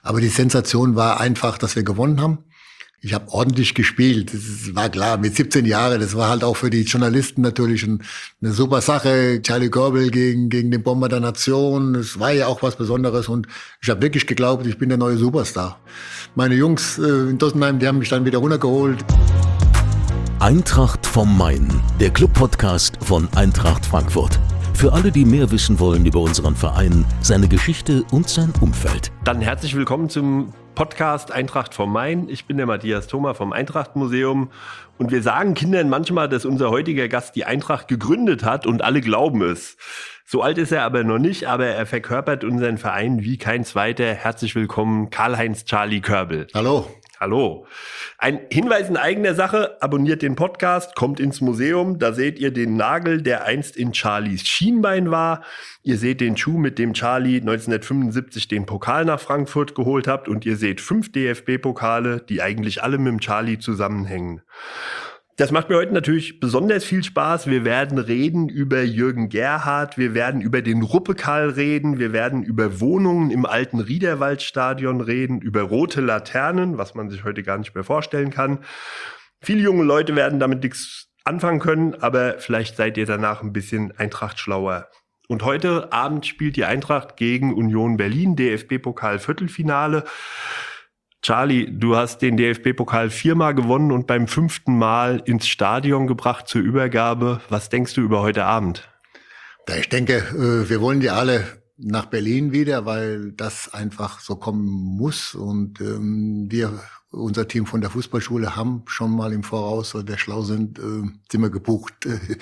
Aber die Sensation war einfach, dass wir gewonnen haben. Ich habe ordentlich gespielt, das war klar, mit 17 Jahren, das war halt auch für die Journalisten natürlich eine super Sache. Charlie Körbel gegen den Bomber der Nation, das war ja auch was Besonderes und ich habe wirklich geglaubt, ich bin der neue Superstar. Meine Jungs in Dossenheim, die haben mich dann wieder runtergeholt. Eintracht vom Main, der Club-Podcast von Eintracht Frankfurt. Für alle, die mehr wissen wollen über unseren Verein, seine Geschichte und sein Umfeld. Dann herzlich willkommen zum Podcast Eintracht vom Main. Ich bin der Matthias Thoma vom Eintracht-Museum und wir sagen Kindern manchmal, dass unser heutiger Gast die Eintracht gegründet hat und alle glauben es. So alt ist er aber noch nicht, aber er verkörpert unseren Verein wie kein zweiter. Herzlich willkommen, Karl-Heinz Charlie Körbel. Hallo. Hallo. Ein Hinweis in eigener Sache, abonniert den Podcast, kommt ins Museum, da seht ihr den Nagel, der einst in Charlies Schienbein war. Ihr seht den Schuh, mit dem Charlie 1975 den Pokal nach Frankfurt geholt habt und ihr seht 5 DFB-Pokale, die eigentlich alle mit dem Charlie zusammenhängen. Das macht mir heute natürlich besonders viel Spaß. Wir werden reden über Jürgen Gerhardt, wir werden über den Ruppekal reden, wir werden über Wohnungen im alten Riederwaldstadion reden, über rote Laternen, was man sich heute gar nicht mehr vorstellen kann. Viele junge Leute werden damit nichts anfangen können, aber vielleicht seid ihr danach ein bisschen Eintracht schlauer. Und heute Abend spielt die Eintracht gegen Union Berlin, DFB-Pokal-Viertelfinale. Charlie, du hast den DFB-Pokal 4-mal gewonnen und beim 5. Mal ins Stadion gebracht zur Übergabe. Was denkst du über heute Abend? Ich denke, wir wollen ja alle nach Berlin wieder, weil das einfach so kommen muss. Und unser Team von der Fußballschule haben schon mal im Voraus, weil wir schlau sind, sind wir gebucht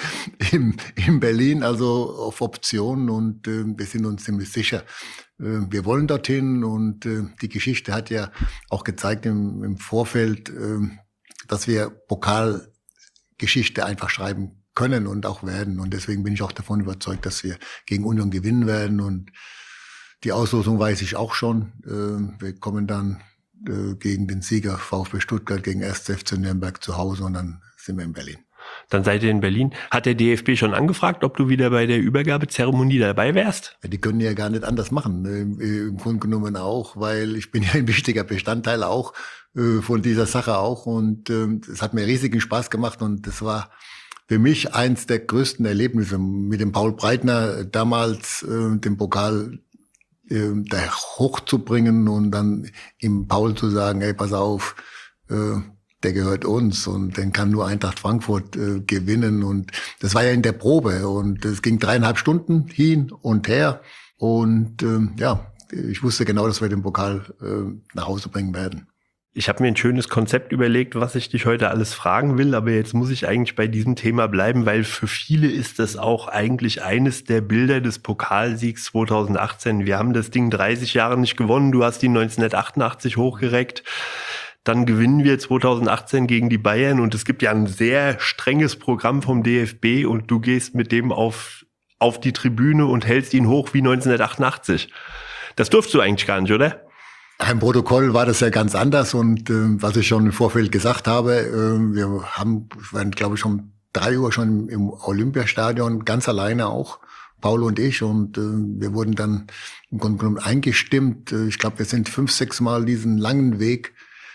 in Berlin, also auf Optionen. Und wir sind uns ziemlich sicher, wir wollen dorthin. Und die Geschichte hat ja auch gezeigt im Vorfeld, dass wir Pokalgeschichte einfach schreiben können und auch werden. Und deswegen bin ich auch davon überzeugt, dass wir gegen Union gewinnen werden. Und die Auslosung weiß ich auch schon. Wir kommen dann gegen den Sieger VfB Stuttgart gegen 1. FC Nürnberg zu Hause und dann sind wir in Berlin. Dann seid ihr in Berlin. Hat der DFB schon angefragt, ob du wieder bei der Übergabezeremonie dabei wärst? Ja, die können ja gar nicht anders machen. Im Grunde genommen auch, weil ich bin ja ein wichtiger Bestandteil auch von dieser Sache auch. Und es hat mir riesigen Spaß gemacht und das war für mich eins der größten Erlebnisse mit dem Paul Breitner damals den Pokal da hochzubringen und dann im Paul zu sagen, hey, pass auf, der gehört uns und den kann nur Eintracht Frankfurt gewinnen. Und das war ja in der Probe und es ging 3,5 Stunden hin und her. Und ich wusste genau, dass wir den Pokal nach Hause bringen werden. Ich habe mir ein schönes Konzept überlegt, was ich dich heute alles fragen will, aber jetzt muss ich eigentlich bei diesem Thema bleiben, weil für viele ist das auch eigentlich eines der Bilder des Pokalsiegs 2018. Wir haben das Ding 30 Jahre nicht gewonnen, du hast ihn 1988 hochgereckt. Dann gewinnen wir 2018 gegen die Bayern und es gibt ja ein sehr strenges Programm vom DFB und du gehst mit dem auf die Tribüne und hältst ihn hoch wie 1988. Das durfst du eigentlich gar nicht, oder? Im Protokoll war das ja ganz anders und was ich schon im Vorfeld gesagt habe, wir waren, glaube ich, um 3 Uhr schon im Olympiastadion, ganz alleine auch, Paul und ich, und wir wurden dann im Grunde genommen eingestimmt. Ich glaube, wir sind 5, 6 Mal diesen langen Weg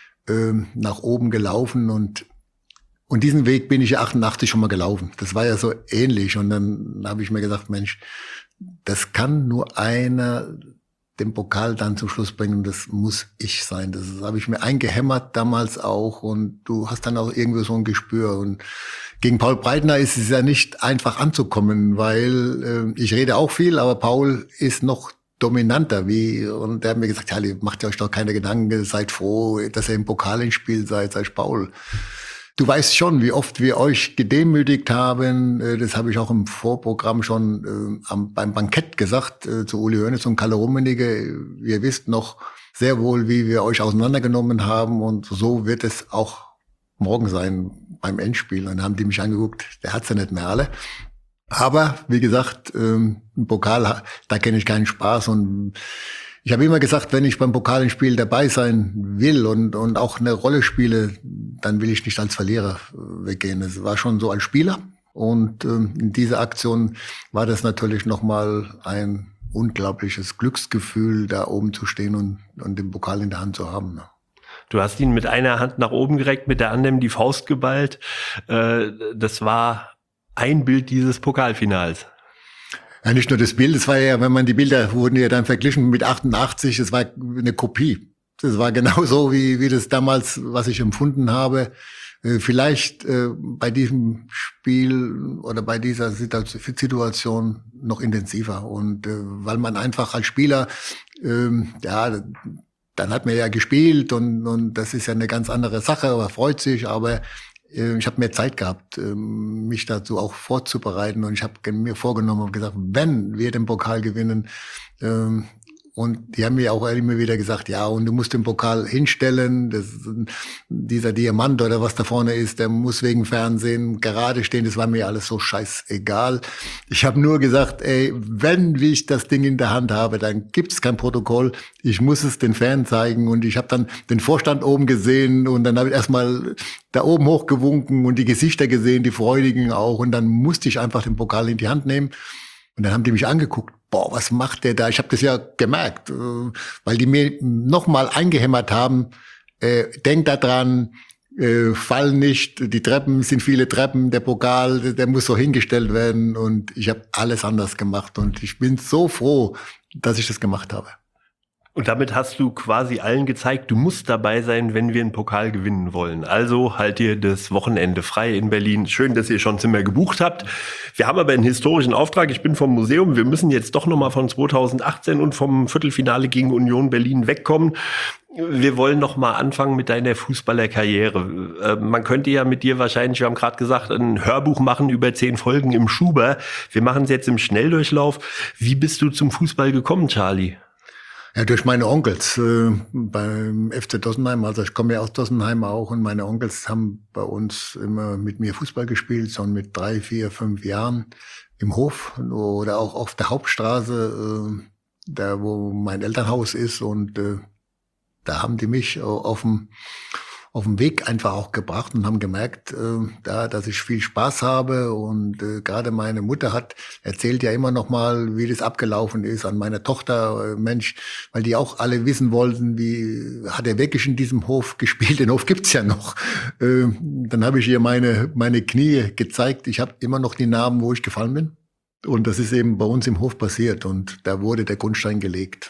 nach oben gelaufen und diesen Weg bin ich ja 88 schon mal gelaufen. Das war ja so ähnlich und dann habe ich mir gesagt, Mensch, das kann nur einer den Pokal dann zum Schluss bringen, das muss ich sein. Das habe ich mir eingehämmert damals auch und du hast dann auch irgendwie so ein Gespür. Und gegen Paul Breitner ist es ja nicht einfach anzukommen, weil ich rede auch viel, aber Paul ist noch dominanter und der hat mir gesagt, ja, macht euch doch keine Gedanken, seid froh, dass ihr im Pokal ins Spiel seid, sei Paul. Du weißt schon, wie oft wir euch gedemütigt haben. Das habe ich auch im Vorprogramm schon beim Bankett gesagt zu Uli Hoeneß und Kalle Rummenigge. Ihr wisst noch sehr wohl, wie wir euch auseinandergenommen haben. Und so wird es auch morgen sein beim Endspiel. Und dann haben die mich angeguckt, der hat's ja nicht mehr alle. Aber wie gesagt, im Pokal, da kenne ich keinen Spaß. Und ich habe immer gesagt, wenn ich beim Pokalspiel dabei sein will und auch eine Rolle spiele, dann will ich nicht als Verlierer weggehen. Es war schon so als Spieler. Und in dieser Aktion war das natürlich nochmal ein unglaubliches Glücksgefühl, da oben zu stehen und den Pokal in der Hand zu haben. Du hast ihn mit einer Hand nach oben gereckt, mit der anderen die Faust geballt. Das war ein Bild dieses Pokalfinals. Ja, nicht nur das Bild, es war ja, wenn man die Bilder wurden ja dann verglichen mit 88, es war eine Kopie. Das war genauso wie das damals, was ich empfunden habe. Vielleicht bei diesem Spiel oder bei dieser Situation noch intensiver. Und weil man einfach als Spieler, dann hat man ja gespielt und das ist ja eine ganz andere Sache, aber freut sich, aber ich habe mehr Zeit gehabt, mich dazu auch vorzubereiten und ich habe mir vorgenommen und gesagt, wenn wir den Pokal gewinnen, und die haben mir auch immer wieder gesagt, ja, und du musst den Pokal hinstellen, dieser Diamant oder was da vorne ist, der muss wegen Fernsehen gerade stehen, das war mir alles so scheißegal. Ich habe nur gesagt, ey, wenn ich das Ding in der Hand habe, dann gibt's kein Protokoll, ich muss es den Fans zeigen und ich habe dann den Vorstand oben gesehen und dann habe ich erstmal da oben hochgewunken und die Gesichter gesehen, die Freudigen auch und dann musste ich einfach den Pokal in die Hand nehmen und dann haben die mich angeguckt. Boah, was macht der da? Ich habe das ja gemerkt, weil die mir nochmal eingehämmert haben, denk da dran, fall nicht, die Treppen sind viele Treppen, der Pokal, der muss so hingestellt werden und ich habe alles anders gemacht und ich bin so froh, dass ich das gemacht habe. Und damit hast du quasi allen gezeigt, du musst dabei sein, wenn wir einen Pokal gewinnen wollen. Also halt ihr das Wochenende frei in Berlin. Schön, dass ihr schon Zimmer gebucht habt. Wir haben aber einen historischen Auftrag. Ich bin vom Museum. Wir müssen jetzt doch nochmal von 2018 und vom Viertelfinale gegen Union Berlin wegkommen. Wir wollen noch mal anfangen mit deiner Fußballerkarriere. Man könnte ja mit dir wahrscheinlich, wir haben gerade gesagt, ein Hörbuch machen über 10 Folgen im Schuber. Wir machen es jetzt im Schnelldurchlauf. Wie bist du zum Fußball gekommen, Charlie? Ja, durch meine Onkels beim FC Dossenheim. Also ich komme ja aus Dossenheim auch und meine Onkels haben bei uns immer mit mir Fußball gespielt, schon mit 3, 4, 5 Jahren im Hof oder auch auf der Hauptstraße, da wo mein Elternhaus ist und da haben die mich auf dem Weg einfach auch gebracht und haben gemerkt, dass ich viel Spaß habe und gerade meine Mutter erzählt ja immer noch mal, wie das abgelaufen ist an meiner Tochter, Mensch, weil die auch alle wissen wollten, wie hat er wirklich in diesem Hof gespielt, den Hof gibt's ja noch. Dann habe ich ihr meine Knie gezeigt, ich habe immer noch die Narben, wo ich gefallen bin und das ist eben bei uns im Hof passiert und da wurde der Grundstein gelegt.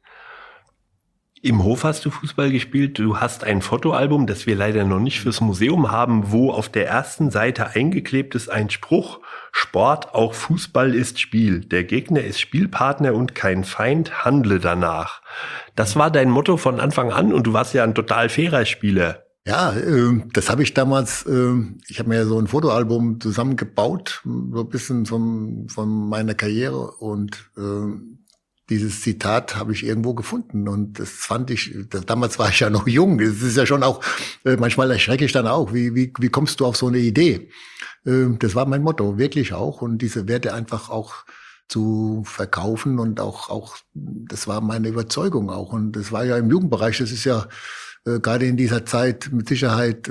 Im Hof hast du Fußball gespielt. Du hast ein Fotoalbum, das wir leider noch nicht fürs Museum haben, wo auf der ersten Seite eingeklebt ist ein Spruch: Sport, auch Fußball ist Spiel. Der Gegner ist Spielpartner und kein Feind, handle danach. Das war dein Motto von Anfang an und du warst ja ein total fairer Spieler. Ja, das habe ich damals, ich habe mir so ein Fotoalbum zusammengebaut, so ein bisschen von meiner Karriere und dieses Zitat habe ich irgendwo gefunden und das fand ich, damals war ich ja noch jung, das ist ja schon auch, manchmal erschrecke ich dann auch, wie kommst du auf so eine Idee? Das war mein Motto, wirklich auch und diese Werte einfach auch zu verkaufen und auch, das war meine Überzeugung auch und das war ja im Jugendbereich, das ist ja gerade in dieser Zeit mit Sicherheit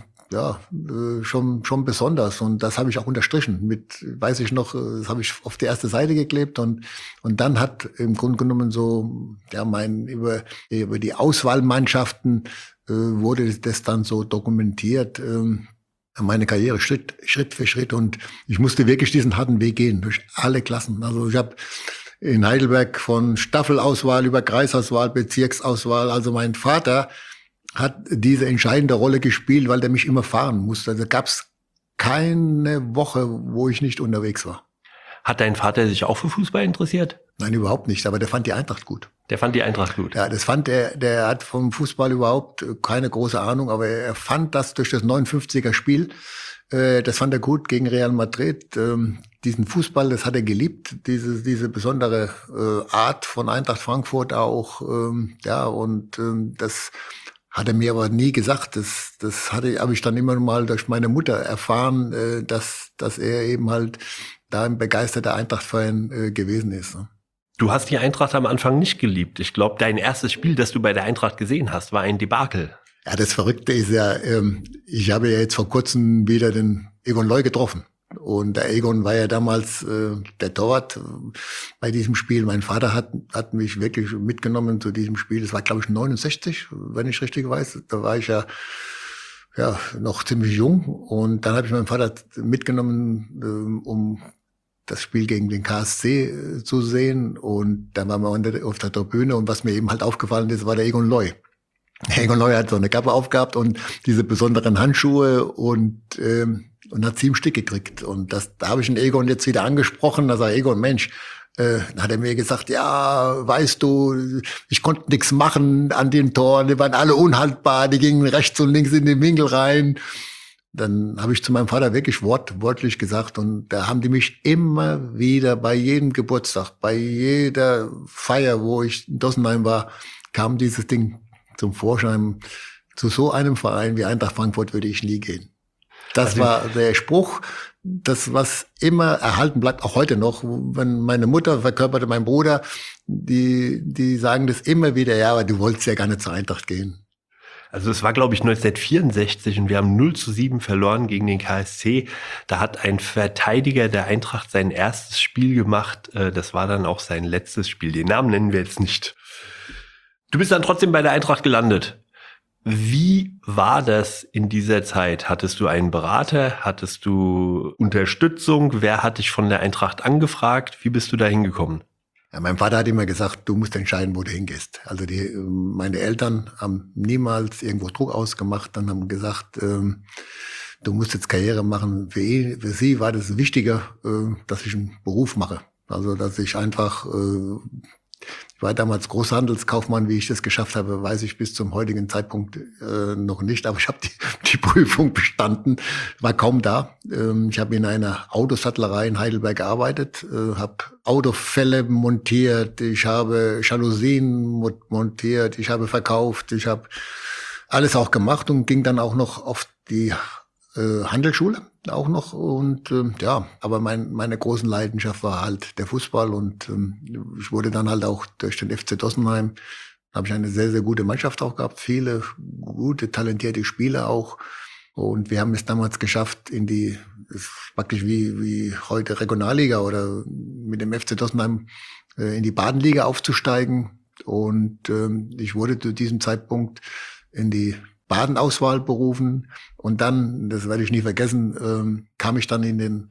schon besonders und das habe ich auch unterstrichen mit, weiß ich noch, das habe ich auf die erste Seite geklebt und dann hat im Grunde genommen so über die Auswahlmannschaften wurde das dann so dokumentiert, meine Karriere Schritt für Schritt und ich musste wirklich diesen harten Weg gehen durch alle Klassen. Also ich habe in Heidelberg von Staffelauswahl über Kreisauswahl, Bezirksauswahl, also mein Vater hat diese entscheidende Rolle gespielt, weil der mich immer fahren musste. Also gab es keine Woche, wo ich nicht unterwegs war. Hat dein Vater sich auch für Fußball interessiert? Nein, überhaupt nicht, aber der fand die Eintracht gut. Der fand die Eintracht gut? Ja, das fand der hat vom Fußball überhaupt keine große Ahnung, aber er fand das durch das 59er Spiel, das fand er gut gegen Real Madrid. Diesen Fußball, das hat er geliebt, diese besondere Art von Eintracht Frankfurt auch, das hat er mir aber nie gesagt. Das habe ich dann immer mal durch meine Mutter erfahren, dass er eben halt da ein begeisterter Eintracht-Fan gewesen ist. Du hast die Eintracht am Anfang nicht geliebt. Ich glaube, dein erstes Spiel, das du bei der Eintracht gesehen hast, war ein Debakel. Ja, das Verrückte ist ja, ich habe ja jetzt vor kurzem wieder den Egon Leu getroffen. Und der Egon war ja damals der Torwart bei diesem Spiel. Mein Vater hat mich wirklich mitgenommen zu diesem Spiel. Das war, glaube ich, 69, wenn ich richtig weiß. Da war ich ja noch ziemlich jung. Und dann habe ich meinen Vater mitgenommen, um das Spiel gegen den KSC zu sehen. Und dann waren wir auf der Tribüne. Und was mir eben halt aufgefallen ist, war der Egon Loy. Egon Loy hat so eine Kappe aufgehabt und diese besonderen Handschuhe und hat 7 Stück gekriegt. Und da habe ich den Egon jetzt wieder angesprochen. Da sagt Egon, Mensch, dann hat er mir gesagt, ja, weißt du, ich konnte nichts machen an den Toren, die waren alle unhaltbar, die gingen rechts und links in den Winkel rein. Dann habe ich zu meinem Vater wirklich wortwörtlich gesagt, und da haben die mich immer wieder bei jedem Geburtstag, bei jeder Feier, wo ich in Dossenheim war, kam dieses Ding zum Vorschein. Zu so einem Verein wie Eintracht Frankfurt würde ich nie gehen. Das war der Spruch, das was immer erhalten bleibt, auch heute noch. Wenn meine Mutter verkörperte, mein Bruder, die sagen das immer wieder, ja, aber du wolltest ja gar nicht zur Eintracht gehen. Also es war, glaube ich, 1964 und wir haben 0:7 verloren gegen den KSC. Da hat ein Verteidiger der Eintracht sein erstes Spiel gemacht. Das war dann auch sein letztes Spiel. Den Namen nennen wir jetzt nicht. Du bist dann trotzdem bei der Eintracht gelandet. Wie war das in dieser Zeit? Hattest du einen Berater? Hattest du Unterstützung? Wer hat dich von der Eintracht angefragt? Wie bist du da hingekommen? Ja, mein Vater hat immer gesagt, du musst entscheiden, wo du hingehst. Also meine Eltern haben niemals irgendwo Druck ausgemacht, dann haben gesagt, du musst jetzt Karriere machen. Für sie war das wichtiger, dass ich einen Beruf mache. Also dass ich einfach ich war damals Großhandelskaufmann, wie ich das geschafft habe, weiß ich bis zum heutigen Zeitpunkt noch nicht. Aber ich habe die Prüfung bestanden, war kaum da. Ich habe in einer Autosattlerei in Heidelberg gearbeitet, habe Autofälle montiert, ich habe Jalousien montiert, ich habe verkauft, ich habe alles auch gemacht und ging dann auch noch auf die Handelsschule auch noch und aber meine großen Leidenschaft war halt der Fußball und ich wurde dann halt auch durch den FC Dossenheim, habe ich eine sehr, sehr gute Mannschaft auch gehabt, viele gute, talentierte Spieler auch und wir haben es damals geschafft praktisch wie heute Regionalliga oder mit dem FC Dossenheim in die Badenliga aufzusteigen und ich wurde zu diesem Zeitpunkt in die Badenauswahl berufen und dann, das werde ich nie vergessen, kam ich dann in den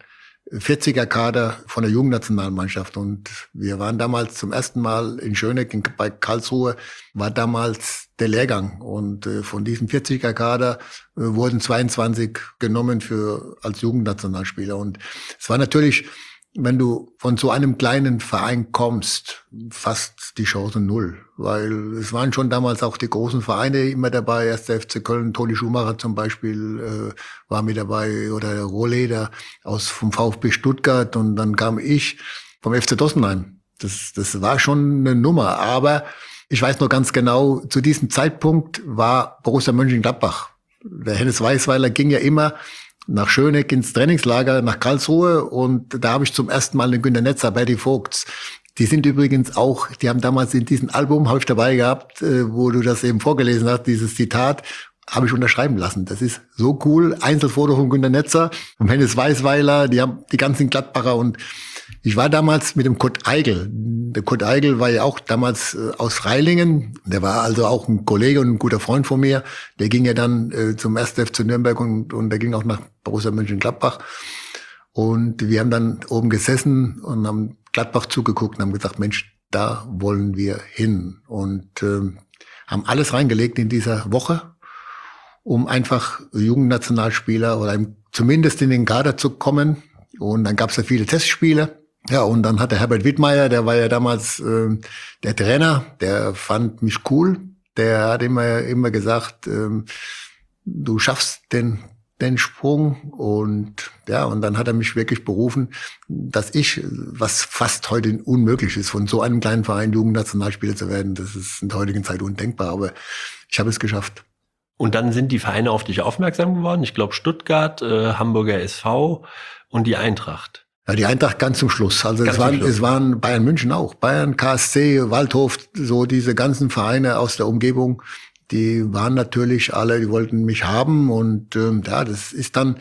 40er-Kader von der Jugendnationalmannschaft und wir waren damals zum ersten Mal in Schöneck bei Karlsruhe, war damals der Lehrgang und von diesem 40er-Kader wurden 22 genommen als Jugendnationalspieler und es war natürlich, wenn du von so einem kleinen Verein kommst, fast die Chance 0. Weil es waren schon damals auch die großen Vereine immer dabei. Erst der FC Köln, Toni Schumacher zum Beispiel war mit dabei oder der Rohleder vom VfB Stuttgart. Und dann kam ich vom FC Dossenheim. Das war schon eine Nummer. Aber ich weiß noch ganz genau, zu diesem Zeitpunkt war Borussia Mönchengladbach. Der Hennes Weisweiler ging ja immer nach Schöneck ins Trainingslager nach Karlsruhe und da habe ich zum ersten Mal den Günter Netzer, Berti Vogts. Die sind übrigens auch, die haben damals in diesem Album, habe ich dabei gehabt, wo du das eben vorgelesen hast, dieses Zitat, habe ich unterschreiben lassen. Das ist so cool. Einzelfoto von Günter Netzer, vom Hennes Weisweiler, die haben die ganzen Gladbacher und ich war damals mit dem Kurt Eigel. Der Kurt Eigel war ja auch damals aus Freilingen. Der war also auch ein Kollege und ein guter Freund von mir. Der ging ja dann zum 1. FC Nürnberg und der ging auch nach Borussia Mönchengladbach. Und wir haben dann oben gesessen und haben Gladbach zugeguckt und haben gesagt, Mensch, da wollen wir hin. Und haben alles reingelegt in dieser Woche, um einfach Jugendnationalspieler oder zumindest in den Kader zu kommen. Und dann gab es ja viele Testspiele. Ja, und dann hat der Herbert Wittmeier, der war ja damals der Trainer, der fand mich cool. Der hat immer gesagt, du schaffst den Sprung. Und ja, und dann hat er mich wirklich berufen, dass was fast heute unmöglich ist, von so einem kleinen Verein Jugendnationalspieler zu werden. Das ist in der heutigen Zeit undenkbar, aber ich habe es geschafft. Und dann sind die Vereine auf dich aufmerksam geworden. Ich glaube Stuttgart, Hamburger SV und die Eintracht. Ja, die Eintracht ganz zum Schluss. Also es waren Bayern München auch. Bayern, KSC, Waldhof, so diese ganzen Vereine aus der Umgebung, die waren natürlich alle, die wollten mich haben. Und das ist dann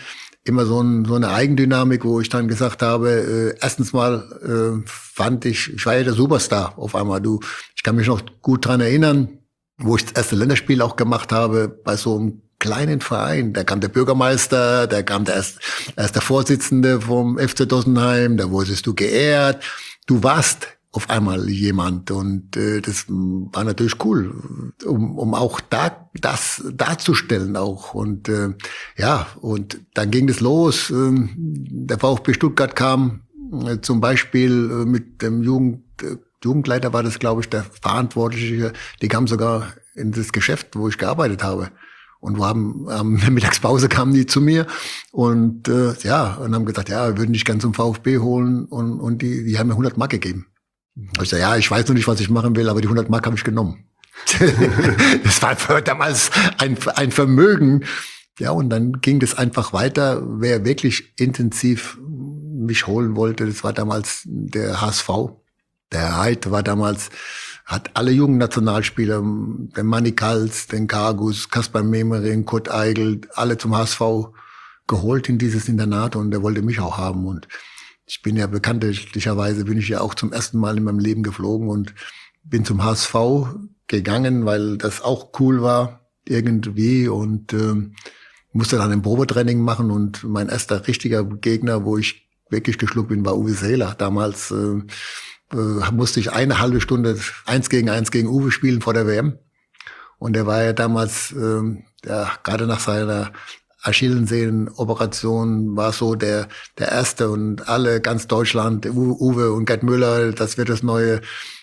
immer so eine Eigendynamik, wo ich dann gesagt habe, erstens mal fand ich war ja der Superstar auf einmal. Ich kann mich noch gut dran erinnern, wo ich das erste Länderspiel auch gemacht habe, bei so einem kleinen Verein. Da kam der Bürgermeister, da kam erst der Vorsitzende vom FC Dossenheim, da wurdest du geehrt. Du warst auf einmal jemand und das war natürlich cool, um auch das darzustellen auch und und dann ging es los. Der VfB Stuttgart kam zum Beispiel mit dem Jugendleiter war das, glaube ich, der Verantwortliche. Die kamen sogar in das Geschäft, wo ich gearbeitet habe. Und wir haben in der Mittagspause kamen die zu mir und und haben gesagt, ja, wir würden dich gerne zum VfB holen und die haben mir 100 Mark gegeben. Ich sage, ja, ich weiß noch nicht, was ich machen will, aber die 100 Mark habe ich genommen. Das war für damals ein Vermögen. Ja, und dann ging das einfach weiter. Wer wirklich intensiv mich holen wollte, das war damals der HSV. Der Heid war damals, hat alle jungen Nationalspieler, den Manni Kals, den Kargus, Kaspar Memering, Kurt Eigel, alle zum HSV geholt in dieses Internat und der wollte mich auch haben. Und ich bin ja bekanntlicherweise, bin ich ja auch zum ersten Mal in meinem Leben geflogen und bin zum HSV gegangen, weil das auch cool war irgendwie und musste dann ein Probetraining machen und mein erster richtiger Gegner, wo ich wirklich geschluckt bin, war Uwe Seeler. Damals musste ich eine halbe Stunde 1 gegen Uwe spielen vor der WM und er war ja damals gerade nach seiner Achillessehnen-Operation war so der erste und alle, ganz Deutschland, Uwe und Gerd Müller, das wird das neue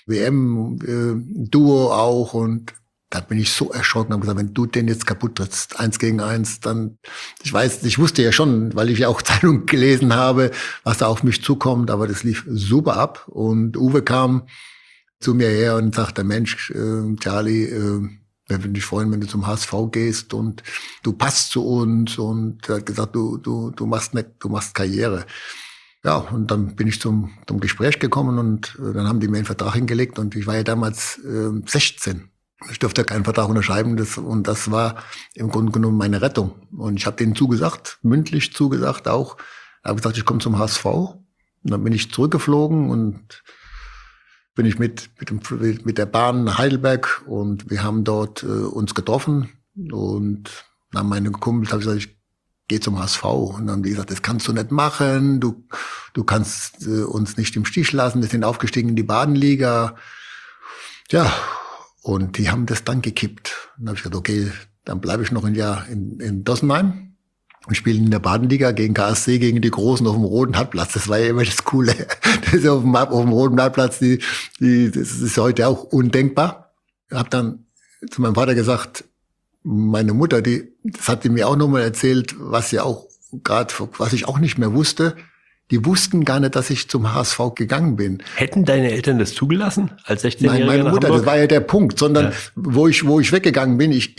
WM-Duo auch und da bin ich so erschrocken und habe gesagt, wenn du den jetzt kaputt trittst, 1 gegen 1, dann, ich wusste ja schon, weil ich ja auch Zeitung gelesen habe, was da auf mich zukommt, aber das lief super ab und Uwe kam zu mir her und sagte, Mensch, Charlie, wir würden dich freuen, wenn du zum HSV gehst und du passt zu uns und er hat gesagt, du machst Karriere. Ja, und dann bin ich zum Gespräch gekommen und dann haben die mir einen Vertrag hingelegt und ich war ja damals 16. Ich durfte keinen Vertrag unterschreiben und das war im Grunde genommen meine Rettung. Und ich habe denen zugesagt, mündlich zugesagt auch. Ich habe gesagt, ich komme zum HSV. Und dann bin ich zurückgeflogen und bin ich mit der Bahn nach Heidelberg und wir haben dort uns getroffen und dann meine Kumpels habe ich gesagt, ich gehe zum HSV und dann haben die gesagt, das kannst du nicht machen, du kannst uns nicht im Stich lassen, wir sind aufgestiegen in die Badenliga. Ja, und die haben das dann gekippt. Und dann habe ich gesagt, okay, dann bleibe ich noch ein Jahr in Dossenheim. Und spielen in der Badenliga gegen KSC, gegen die Großen auf dem Roten Hartplatz. Das war ja immer das Coole. Das ist auf dem Roten Hartplatz, das ist heute auch undenkbar. Ich habe dann zu meinem Vater gesagt, meine Mutter, das hat die mir auch nochmal erzählt, was ich auch nicht mehr wusste. Die wussten gar nicht, dass ich zum HSV gegangen bin. Hätten deine Eltern das zugelassen als 16-Jähriger? Nein, meine Mutter, das war ja der Punkt, sondern wo ich weggegangen bin, ich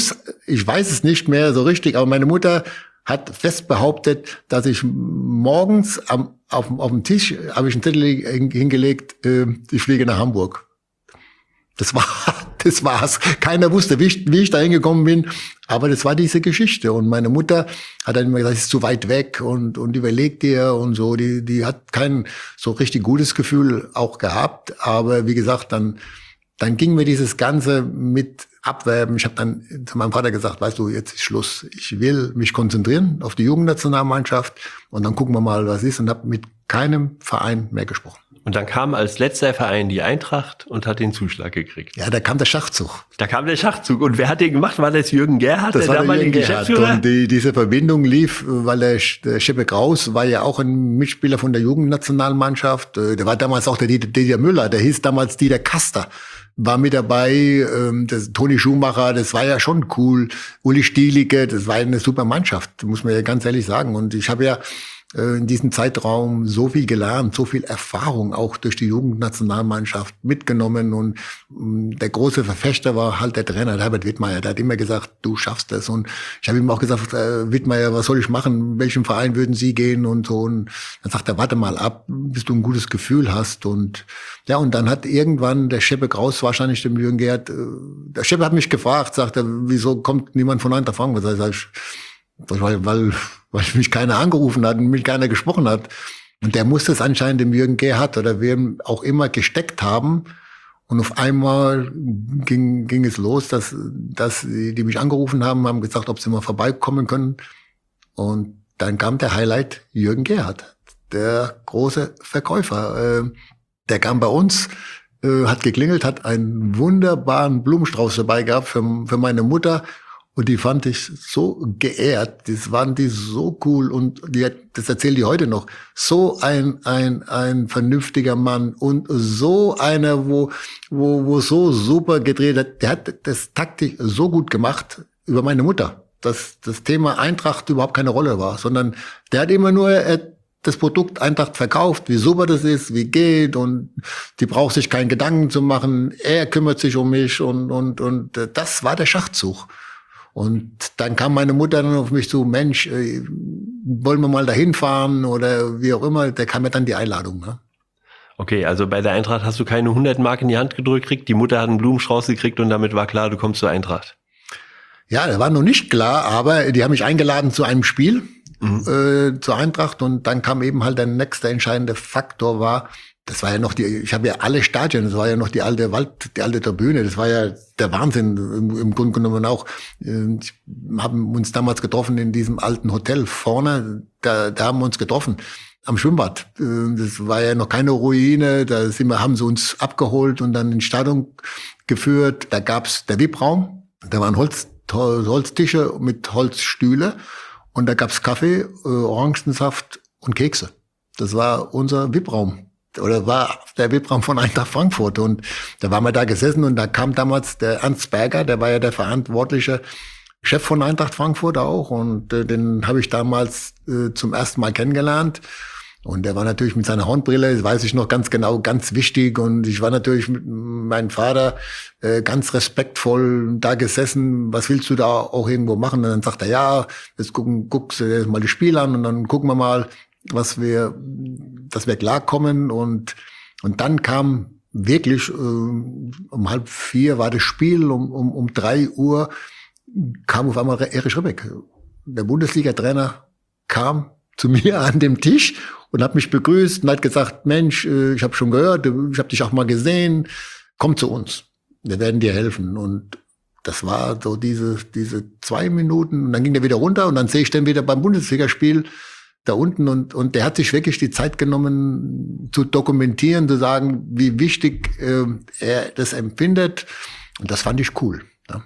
weiß es nicht mehr so richtig, aber meine Mutter hat fest behauptet, dass ich morgens auf dem Tisch habe ich einen Zettel hingelegt, ich fliege nach Hamburg. Das war's. Keiner wusste, wie ich da hingekommen bin, aber das war diese Geschichte. Und meine Mutter hat dann immer gesagt, es ist zu weit weg und überleg dir und so. Die hat kein so richtig gutes Gefühl auch gehabt, aber wie gesagt, dann ging mir dieses Ganze mit Abwerben. Ich habe dann zu meinem Vater gesagt, weißt du, jetzt ist Schluss. Ich will mich konzentrieren auf die Jugendnationalmannschaft und dann gucken wir mal, was ist. Und habe mit keinem Verein mehr gesprochen. Und dann kam als letzter Verein die Eintracht und hat den Zuschlag gekriegt. Ja, da kam der Schachzug. Und wer hat den gemacht? War das Jürgen Gerhardt, der damalige Geschäftsführer? Und diese Verbindung lief, weil der Scheppe Kraus war ja auch ein Mitspieler von der Jugendnationalmannschaft. Der war damals auch der Dieter Müller, der hieß damals Dieter Kaster. War mit dabei, Toni Schumacher, das war ja schon cool. Uli Stielicke, das war eine super Mannschaft, muss man ja ganz ehrlich sagen. Und ich habe ja in diesem Zeitraum so viel gelernt, so viel Erfahrung auch durch die Jugendnationalmannschaft mitgenommen und der große Verfechter war halt der Trainer, der Herbert Wittmeier, der hat immer gesagt, du schaffst das und ich habe ihm auch gesagt, Wittmeier, was soll ich machen, in welchem Verein würden Sie gehen und so und dann sagt er, warte mal ab, bis du ein gutes Gefühl hast und ja und dann hat irgendwann der Scheppe Kraus wahrscheinlich dem Jürgen Gerhardt, der Scheppe hat mich gefragt, sagt er, wieso kommt niemand von Eintracht Frankfurt, sag ich, weil mich keiner angerufen hat und mich keiner gesprochen hat. Und der muss es anscheinend dem Jürgen Gerhardt oder wem auch immer gesteckt haben. Und auf einmal ging es los, dass die mich angerufen haben gesagt, ob sie mal vorbeikommen können. Und dann kam der Highlight Jürgen Gerhardt, der große Verkäufer. Der kam bei uns, hat geklingelt, hat einen wunderbaren Blumenstrauß dabei gehabt für meine Mutter. Und die fand ich so geehrt. Das waren die so cool. Und das erzählen die heute noch. So ein vernünftiger Mann und so einer, wo so super gedreht hat. Der hat das taktisch so gut gemacht über meine Mutter, dass das Thema Eintracht überhaupt keine Rolle war, sondern der hat immer nur das Produkt Eintracht verkauft, wie super das ist, wie geht, und die braucht sich keinen Gedanken zu machen. Er kümmert sich um mich und das war der Schachzug. Und dann kam meine Mutter dann auf mich zu, Mensch, wollen wir mal dahin fahren oder wie auch immer. Da kam ja dann die Einladung. Ne? Okay, also bei der Eintracht hast du keine 100 Mark in die Hand gedrückt gekriegt, die Mutter hat einen Blumenstrauß gekriegt und damit war klar, du kommst zur Eintracht. Ja, das war noch nicht klar, aber die haben mich eingeladen zu einem Spiel, zur Eintracht, und dann kam eben halt der nächste entscheidende Faktor war, das war ja noch ich habe ja alle Stadien, das war ja noch die alte Tribüne, das war ja der Wahnsinn im Grunde genommen auch. Wir haben uns damals getroffen in diesem alten Hotel vorne, da haben wir uns getroffen, am Schwimmbad. Das war ja noch keine Ruine, haben sie uns abgeholt und dann ins Stadion geführt. Da gab's der VIP-Raum, da waren Holztische mit Holzstühle und da gab's Kaffee, Orangensaft und Kekse. Das war unser VIP-Raum. Oder war der VIP-Raum von Eintracht Frankfurt. Und da waren wir da gesessen und da kam damals der Ernst Berger, der war ja der verantwortliche Chef von Eintracht Frankfurt auch. Und den habe ich damals zum ersten Mal kennengelernt. Und der war natürlich mit seiner Hornbrille, das weiß ich noch ganz genau, ganz wichtig. Und ich war natürlich mit meinem Vater ganz respektvoll da gesessen. Was willst du da auch irgendwo machen? Und dann sagt er, ja, jetzt guckst du dir mal die Spiele an und dann gucken wir mal, dass wir klarkommen. Und dann kam wirklich um 3:30 war das Spiel, um 3 Uhr kam auf einmal Erich Ribbeck. Der Bundesliga-Trainer kam zu mir an dem Tisch und hat mich begrüßt und hat gesagt, Mensch, ich habe schon gehört, ich habe dich auch mal gesehen, komm zu uns, wir werden dir helfen. Und das war so diese 2 Minuten und dann ging der wieder runter und dann sehe ich den wieder beim Bundesligaspiel da unten und der hat sich wirklich die Zeit genommen zu dokumentieren, zu sagen, wie wichtig er das empfindet, und das fand ich cool. Ja.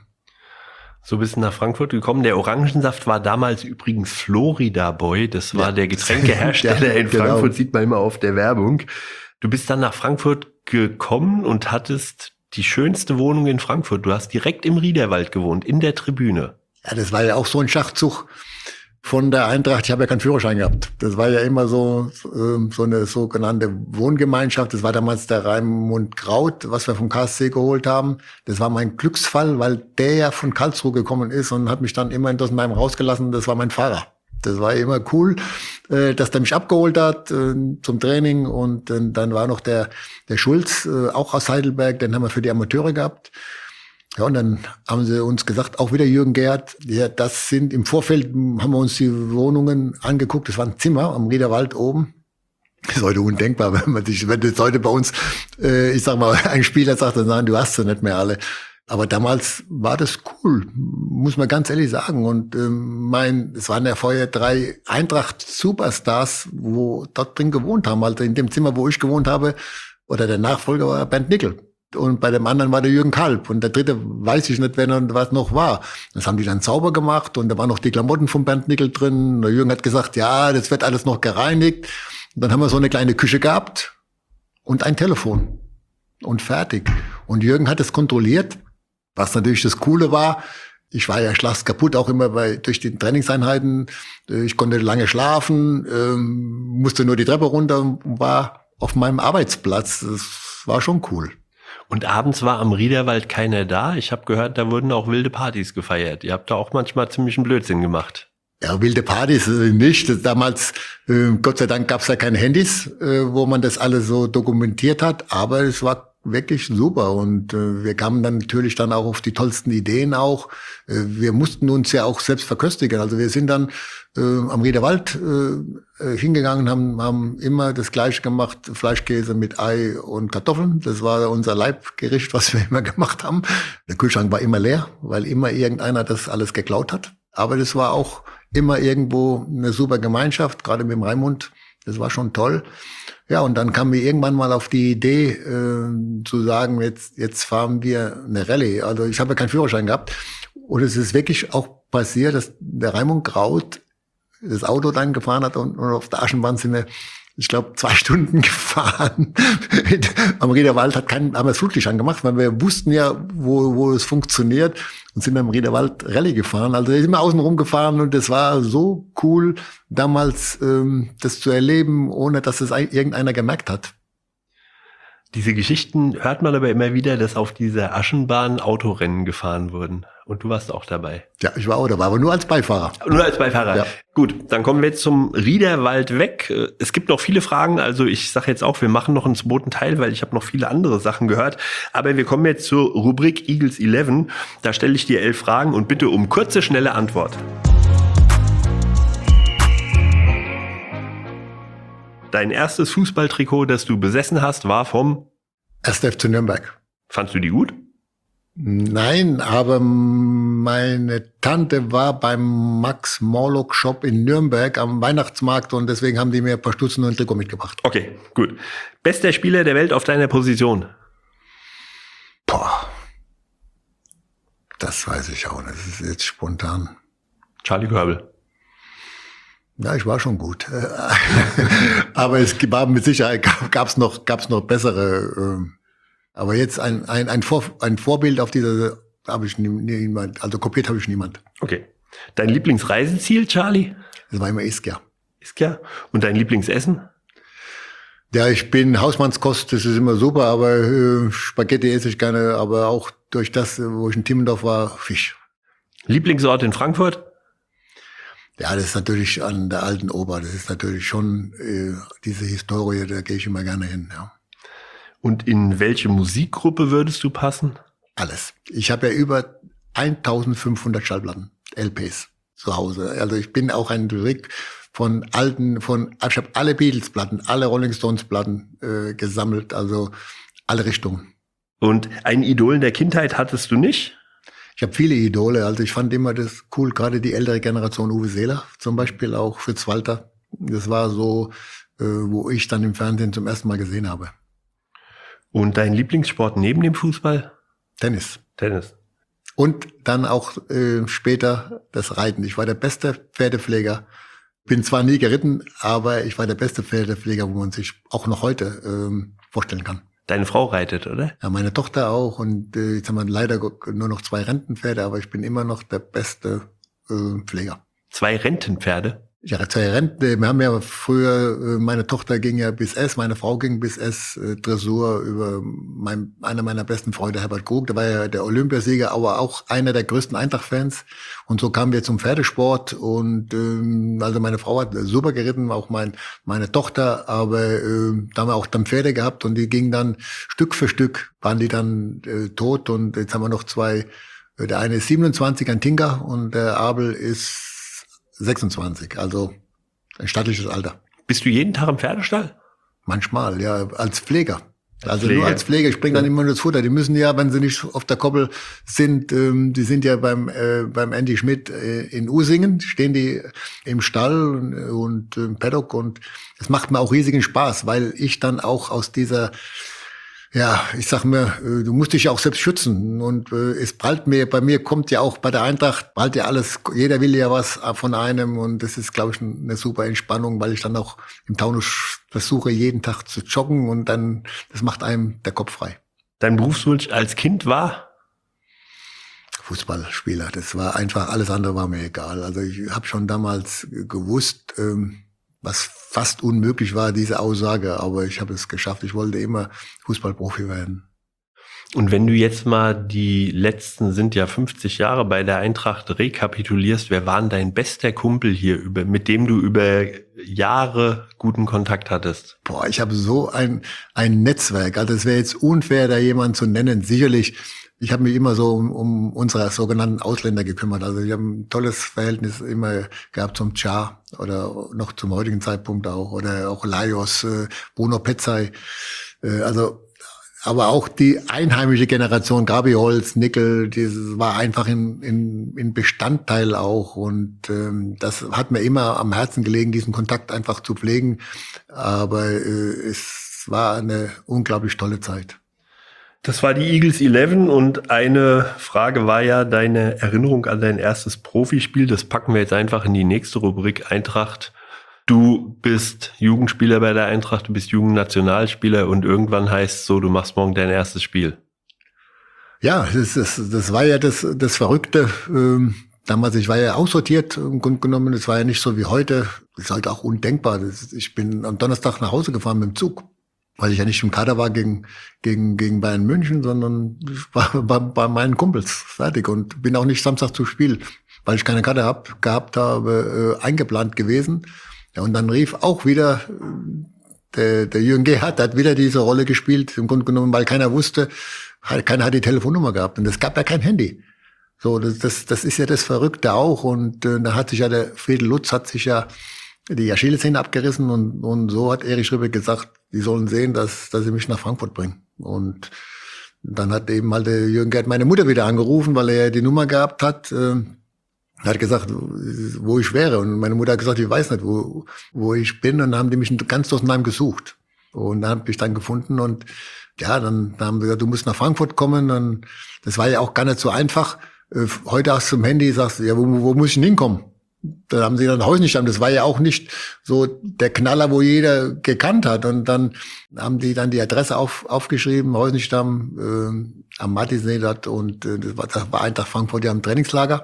So bist du nach Frankfurt gekommen. Der Orangensaft war damals übrigens Florida Boy, das war der Getränkehersteller in Frankfurt, genau. Sieht man immer auf der Werbung. Du bist dann nach Frankfurt gekommen und hattest die schönste Wohnung in Frankfurt. Du hast direkt im Riederwald gewohnt, in der Tribüne. Ja, das war ja auch so ein Schachzug von der Eintracht. Ich habe ja keinen Führerschein gehabt. Das war ja immer so eine sogenannte Wohngemeinschaft. Das war damals der Raimund Kraut, was wir vom KSC geholt haben. Das war mein Glücksfall, weil der ja von Karlsruhe gekommen ist und hat mich dann immer in Dossenheim rausgelassen. Das war mein Fahrer. Das war immer cool, dass der mich abgeholt hat zum Training. Und dann war noch der Schulz, auch aus Heidelberg, den haben wir für die Amateure gehabt. Ja, und dann haben sie uns gesagt, auch wieder Jürgen Gerhardt, ja, im Vorfeld haben wir uns die Wohnungen angeguckt, das war ein Zimmer am Riederwald oben. Das ist heute undenkbar, wenn das heute bei uns, ich sag mal, ein Spieler sagt, dann sagen, du hast sie nicht mehr alle. Aber damals war das cool, muss man ganz ehrlich sagen. Und es waren ja vorher 3 Eintracht-Superstars, wo dort drin gewohnt haben. Also in dem Zimmer, wo ich gewohnt habe, oder der Nachfolger war Bernd Nickel. Und bei dem anderen war der Jürgen Kalb. Und der dritte weiß ich nicht, was noch war. Das haben die dann sauber gemacht und da waren noch die Klamotten von Bernd Nickel drin. Der Jürgen hat gesagt, ja, das wird alles noch gereinigt. Und dann haben wir so eine kleine Küche gehabt und ein Telefon. Und fertig. Und Jürgen hat es kontrolliert, was natürlich das Coole war. Ich war ja schlafskaputt, auch immer durch die Trainingseinheiten. Ich konnte lange schlafen, musste nur die Treppe runter und war auf meinem Arbeitsplatz. Das war schon cool. Und abends war am Riederwald keiner da. Ich habe gehört, da wurden auch wilde Partys gefeiert. Ihr habt da auch manchmal ziemlich einen Blödsinn gemacht. Ja, wilde Partys nicht. Damals, Gott sei Dank, gab's ja keine Handys, wo man das alles so dokumentiert hat. Aber es war wirklich super und wir kamen dann natürlich dann auch auf die tollsten Ideen auch. Wir mussten uns ja auch selbst verköstigen. Also wir sind dann am Riederwald hingegangen, haben immer das Gleiche gemacht, Fleischkäse mit Ei und Kartoffeln. Das war unser Leibgericht, was wir immer gemacht haben. Der Kühlschrank war immer leer, weil immer irgendeiner das alles geklaut hat. Aber das war auch immer irgendwo eine super Gemeinschaft, gerade mit dem Raimund. Das war schon toll. Ja, und dann kam mir irgendwann mal auf die Idee, zu sagen, jetzt fahren wir eine Rallye. Also ich habe ja keinen Führerschein gehabt. Und es ist wirklich auch passiert, dass der Raimund Kraut das Auto dann gefahren hat und auf der Aschenbahn sind wir, ich glaube, 2 Stunden gefahren. Am Riederwald haben wir das Flutlicht angemacht, weil wir wussten ja, wo es funktioniert und sind am Riederwald Rallye gefahren. Also sind wir außen rum gefahren und das war so cool, damals das zu erleben, ohne dass es irgendeiner gemerkt hat. Diese Geschichten hört man aber immer wieder, dass auf dieser Aschenbahn Autorennen gefahren wurden. Und du warst auch dabei. Ja, ich war auch dabei, aber nur als Beifahrer. Nur als Beifahrer. Ja. Gut, dann kommen wir jetzt zum Riederwald weg. Es gibt noch viele Fragen, also ich sage jetzt auch, wir machen noch einen zweiten Teil, weil ich habe noch viele andere Sachen gehört. Aber wir kommen jetzt zur Rubrik Eagles 11. Da stelle ich dir 11 Fragen und bitte um kurze, schnelle Antwort. Dein erstes Fußballtrikot, das du besessen hast, war vom 1. FC Nürnberg. Fandst du die gut? Nein, aber meine Tante war beim Max Morlock Shop in Nürnberg am Weihnachtsmarkt und deswegen haben die mir ein paar Stutzen und ein Trikot mitgebracht. Okay, gut. Bester Spieler der Welt auf deiner Position? Boah, das weiß ich auch nicht. Das ist jetzt spontan. Charlie Körbel. Ja, ich war schon gut. Aber es war mit Sicherheit, gab's noch bessere. Aber jetzt ein Vorbild auf dieser habe ich niemand, also kopiert habe ich niemand. Okay. Dein Lieblingsreiseziel, Charlie? Das war immer Ischia. Ischia. Und dein Lieblingsessen? Ja, ich bin Hausmannskost, das ist immer super, aber Spaghetti esse ich gerne, aber auch durch das, wo ich in Timmendorf war, Fisch. Lieblingsort in Frankfurt? Ja, das ist natürlich an der alten Oper, das ist natürlich schon diese Historie, da gehe ich immer gerne hin, ja. Und in welche Musikgruppe würdest du passen? Alles. Ich habe ja über 1500 Schallplatten, LPs zu Hause. Also ich bin auch ein Lyrik ich habe alle Beatles-Platten, alle Rolling Stones-Platten gesammelt, also alle Richtungen. Und ein Idol in der Kindheit hattest du nicht? Ich habe viele Idole, also ich fand immer das cool, gerade die ältere Generation, Uwe Seeler zum Beispiel, auch Fritz Walter. Das war so, wo ich dann im Fernsehen zum ersten Mal gesehen habe. Und dein Lieblingssport neben dem Fußball? Tennis. Und dann auch später das Reiten. Ich war der beste Pferdepfleger. Bin zwar nie geritten, aber ich war der beste Pferdepfleger, wo man sich auch noch heute vorstellen kann. Deine Frau reitet, oder? Ja, meine Tochter auch. Und jetzt haben wir leider nur noch 2 Rentenpferde, aber ich bin immer noch der beste Pfleger. 2 Rentenpferde? Ja, 2 Renten. Wir haben ja früher, meine Tochter ging ja bis S, meine Frau ging bis S, Dressur über einer meiner besten Freunde, Herbert Krug, der war ja der Olympiasieger, aber auch einer der größten Eintracht-Fans. Und so kamen wir zum Pferdesport und also meine Frau hat super geritten, auch meine Tochter, aber da haben wir auch dann Pferde gehabt und die gingen dann Stück für Stück, waren die dann tot und jetzt haben wir noch 2, der eine ist 27, ein Tinker und der Abel ist 26, also ein stattliches Alter. Bist du jeden Tag im Pferdestall? Manchmal, ja, als Pfleger. Also nur als Pfleger, ich bringe dann immer nur das Futter. Die müssen ja, wenn sie nicht auf der Koppel sind, die sind ja beim Andy Schmidt in Usingen, stehen die im Stall und im Paddock und es macht mir auch riesigen Spaß, weil ich dann auch aus dieser, ja, ich sag mir, du musst dich ja auch selbst schützen und es prallt mir, bei mir kommt ja auch bei der Eintracht, prallt ja alles, jeder will ja was von einem und das ist, glaube ich, eine super Entspannung, weil ich dann auch im Taunus versuche, jeden Tag zu joggen und dann, das macht einem der Kopf frei. Dein Berufswunsch als Kind war? Fußballspieler, das war einfach, alles andere war mir egal. Also ich habe schon damals gewusst, was fast unmöglich war, diese Aussage, aber ich habe es geschafft. Ich wollte immer Fußballprofi werden. Und wenn du jetzt mal die letzten, sind ja 50 Jahre bei der Eintracht rekapitulierst, wer war denn dein bester Kumpel hier, mit dem du über Jahre guten Kontakt hattest? Boah, ich habe so ein Netzwerk. Also es wäre jetzt unfair, da jemanden zu nennen. Sicherlich, ich habe mich immer so um unsere sogenannten Ausländer gekümmert. Also ich habe ein tolles Verhältnis immer gehabt zum Tschar oder noch zum heutigen Zeitpunkt auch. Oder auch Lajos, Bruno Petzai. Aber auch die einheimische Generation, Gabi Holz, Nickel, das war einfach in Bestandteil auch. Und das hat mir immer am Herzen gelegen, diesen Kontakt einfach zu pflegen. Aber es war eine unglaublich tolle Zeit. Das war die Eagles 11 und eine Frage war ja deine Erinnerung an dein erstes Profispiel. Das packen wir jetzt einfach in die nächste Rubrik Eintracht. Du bist Jugendspieler bei der Eintracht, du bist Jugendnationalspieler und irgendwann heißt es so, du machst morgen dein erstes Spiel. Ja, das war ja das Verrückte. Damals, ich war ja aussortiert im Grunde genommen. Das war ja nicht so wie heute. Das ist halt auch undenkbar. Ich bin am Donnerstag nach Hause gefahren mit dem Zug, weil ich ja nicht im Kader war gegen Bayern München, sondern ich war bei meinen Kumpels fertig und bin auch nicht Samstag zum Spiel, weil ich keine Karte gehabt habe, eingeplant gewesen. Ja, und dann rief auch wieder der Jürgen Gerhardt, hat wieder diese Rolle gespielt, im Grunde genommen, weil keiner wusste, keiner hat die Telefonnummer gehabt und es gab ja kein Handy. So, das ist ja das Verrückte auch und da hat sich ja der Friedel Lutz hat sich ja die Achillessehne abgerissen und so hat Erich Ribbeck gesagt, die sollen sehen, dass sie mich nach Frankfurt bringen. Und dann hat eben halt der Jürgen Gerhardt meine Mutter wieder angerufen, weil er ja die Nummer gehabt hat. Er hat gesagt, wo ich wäre. Und meine Mutter hat gesagt, ich weiß nicht, wo ich bin. Und dann haben die mich ganz durcheinander gesucht. Und dann habe ich dann gefunden. Und ja, dann haben sie gesagt, du musst nach Frankfurt kommen. Und das war ja auch gar nicht so einfach. Heute hast du im Handy, sagst du, ja, wo muss ich denn hinkommen? Dann haben sie dann Heusenstamm. Das war ja auch nicht so der Knaller, wo jeder gekannt hat. Und dann haben die dann die Adresse aufgeschrieben, Heusenstamm, am Mattisee dort. Und das war Eintracht Frankfurt ja am Trainingslager.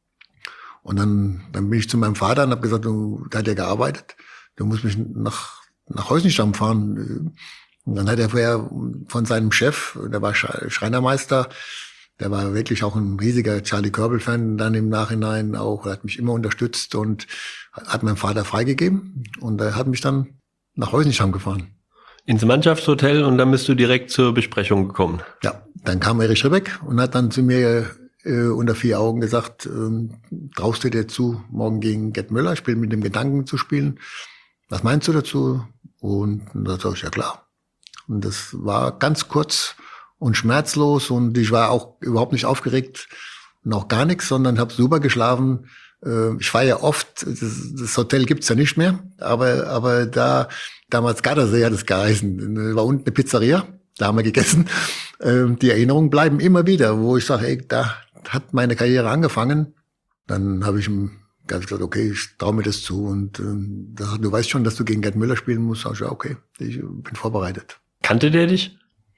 Und dann bin ich zu meinem Vater und habe gesagt, der hat ja gearbeitet, du musst mich nach Heusenstamm fahren. Und dann hat er vorher von seinem Chef, der war Schreinermeister, der war wirklich auch ein riesiger Charlie Körbel-Fan, dann im Nachhinein auch, er hat mich immer unterstützt und hat meinem Vater freigegeben und er hat mich dann nach Heusenstamm gefahren. Ins Mannschaftshotel und dann bist du direkt zur Besprechung gekommen. Ja, dann kam Erich Ribbeck und hat dann zu mir unter 4 Augen gesagt, traust du dir zu, morgen gegen Gerd Müller, ich bin mit dem Gedanken zu spielen. Was meinst du dazu? Und da sag ich, ja klar. Und das war ganz kurz und schmerzlos und ich war auch überhaupt nicht aufgeregt, noch gar nichts, sondern habe super geschlafen. Ich war ja oft, das Hotel gibt's ja nicht mehr, aber damals Gardasee hat es geheißen, war unten eine Pizzeria, da haben wir gegessen. Die Erinnerungen bleiben immer wieder, wo ich sage, ey, da hat meine Karriere angefangen. Dann habe ich ihm gesagt, okay, ich traue mir das zu. Und du weißt schon, dass du gegen Gerd Müller spielen musst. Sag ich, ja, okay, ich bin vorbereitet. Kannte der dich?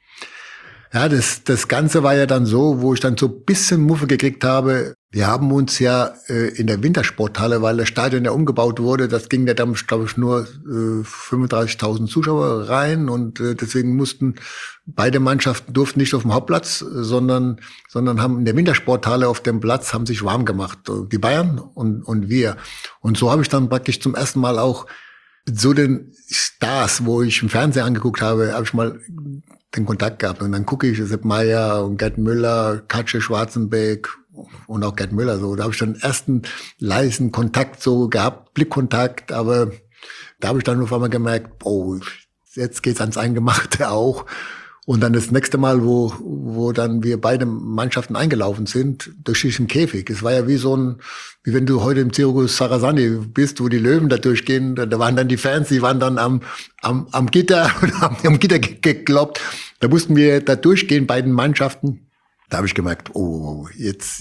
Ja, das Ganze war ja dann so, wo ich dann so ein bisschen Muffe gekriegt habe. Wir haben uns ja in der Wintersporthalle, weil das Stadion ja umgebaut wurde, das ging ja dann, glaube ich, nur 35.000 Zuschauer rein und deswegen mussten beide Mannschaften durften nicht auf dem Hauptplatz, sondern haben in der Wintersporthalle auf dem Platz haben sich warm gemacht, die Bayern und wir. Und so habe ich dann praktisch zum ersten Mal auch so den Stars, wo ich im Fernsehen angeguckt habe ich mal den Kontakt gehabt. Und dann gucke ich Sepp Maier und Gerd Müller, Katje Schwarzenbeck und auch Gerd Müller. So, da habe ich dann ersten leisen Kontakt so gehabt, Blickkontakt. Aber da habe ich dann auf einmal gemerkt, oh, jetzt geht's ans Eingemachte auch. Und dann das nächste Mal, wo dann wir beide Mannschaften eingelaufen sind, durch diesen Käfig. Es war ja wie wie wenn du heute im Circus Sarasani bist, wo die Löwen da durchgehen. Da waren dann die Fans, die waren dann am Gitter und haben am Gitter gekloppt. Da mussten wir da durchgehen, beiden Mannschaften. Da habe ich gemerkt, oh, jetzt,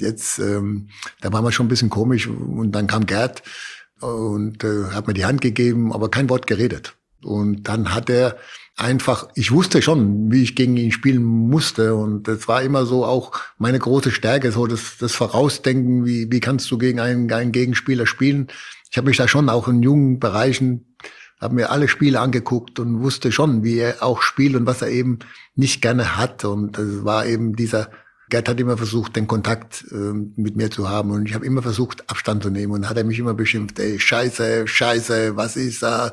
da waren wir schon ein bisschen komisch. Und dann kam Gerd und hat mir die Hand gegeben, aber kein Wort geredet. Und dann hat er einfach, ich wusste schon, wie ich gegen ihn spielen musste und das war immer so auch meine große Stärke, so das Vorausdenken, wie kannst du gegen einen Gegenspieler spielen. Ich habe mich da schon auch in jungen Bereichen, habe mir alle Spiele angeguckt und wusste schon, wie er auch spielt und was er eben nicht gerne hat und das war eben dieser Gerd hat immer versucht, den Kontakt mit mir zu haben und ich habe immer versucht, Abstand zu nehmen und hat er mich immer beschimpft, ey, Scheiße, was ist da?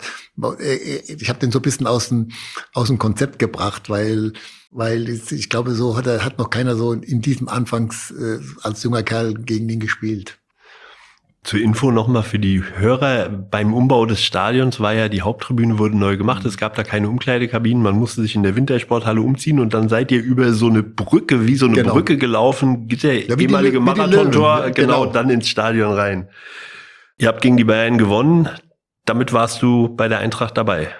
Ich habe den so ein bisschen aus dem Konzept gebracht, weil ich glaube, so hat noch keiner so in diesem Anfangs als junger Kerl gegen ihn gespielt. Zur Info nochmal für die Hörer, beim Umbau des Stadions war ja, die Haupttribüne wurde neu gemacht, es gab da keine Umkleidekabinen, man musste sich in der Wintersporthalle umziehen und dann seid ihr über so eine Brücke, wie so eine Brücke gelaufen, der ehemalige Marathontor, genau, dann ins Stadion rein. Ihr habt gegen die Bayern gewonnen, damit warst du bei der Eintracht dabei.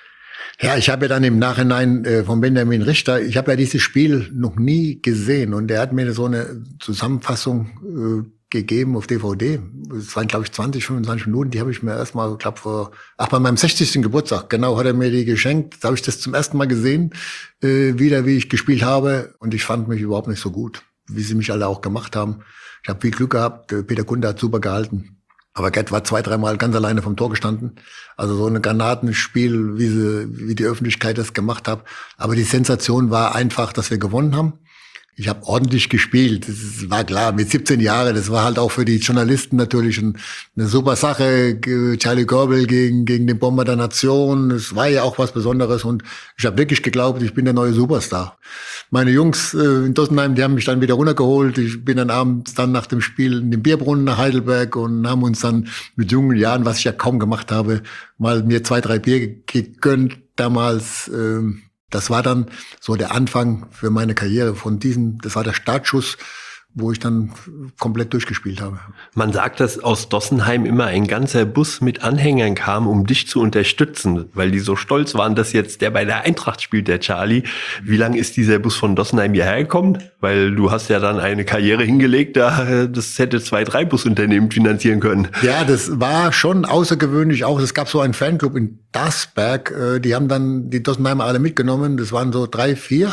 Ja, ich habe ja dann im Nachhinein von Benjamin Richter, ich habe ja dieses Spiel noch nie gesehen und der hat mir so eine Zusammenfassung gegeben auf DVD. Es waren, glaube ich, 20, 25 Minuten. Die habe ich mir erstmal, bei meinem 60. Geburtstag, genau, hat er mir die geschenkt. Da habe ich das zum ersten Mal gesehen, wieder, wie ich gespielt habe. Und ich fand mich überhaupt nicht so gut, wie sie mich alle auch gemacht haben. Ich habe viel Glück gehabt. Peter Kunde hat super gehalten. Aber Gerd war 2-3 Mal ganz alleine vom Tor gestanden. Also so ein Granatenspiel, wie die Öffentlichkeit das gemacht hat. Aber die Sensation war einfach, dass wir gewonnen haben. Ich habe ordentlich gespielt, das war klar, mit 17 Jahren, das war halt auch für die Journalisten natürlich eine super Sache, Charlie Gorbel gegen den Bomber der Nation, das war ja auch was Besonderes und ich habe wirklich geglaubt, ich bin der neue Superstar. Meine Jungs in Dossenheim, die haben mich dann wieder runtergeholt, ich bin dann abends dann nach dem Spiel in den Bierbrunnen nach Heidelberg und haben uns dann mit jungen Jahren, was ich ja kaum gemacht habe, mal mir 2-3 Bier gegönnt damals. Das war dann so der Anfang für meine Karriere das war der Startschuss, wo ich dann komplett durchgespielt habe. Man sagt, dass aus Dossenheim immer ein ganzer Bus mit Anhängern kam, um dich zu unterstützen, weil die so stolz waren, dass jetzt der bei der Eintracht spielt, der Charlie. Wie lange ist dieser Bus von Dossenheim hierher gekommen? Weil du hast ja dann eine Karriere hingelegt, das hätte 2-3 Busunternehmen finanzieren können. Ja, das war schon außergewöhnlich auch. Es gab so einen Fanclub in Darsberg, die haben dann die Dossenheimer alle mitgenommen. Das waren so 3, 4,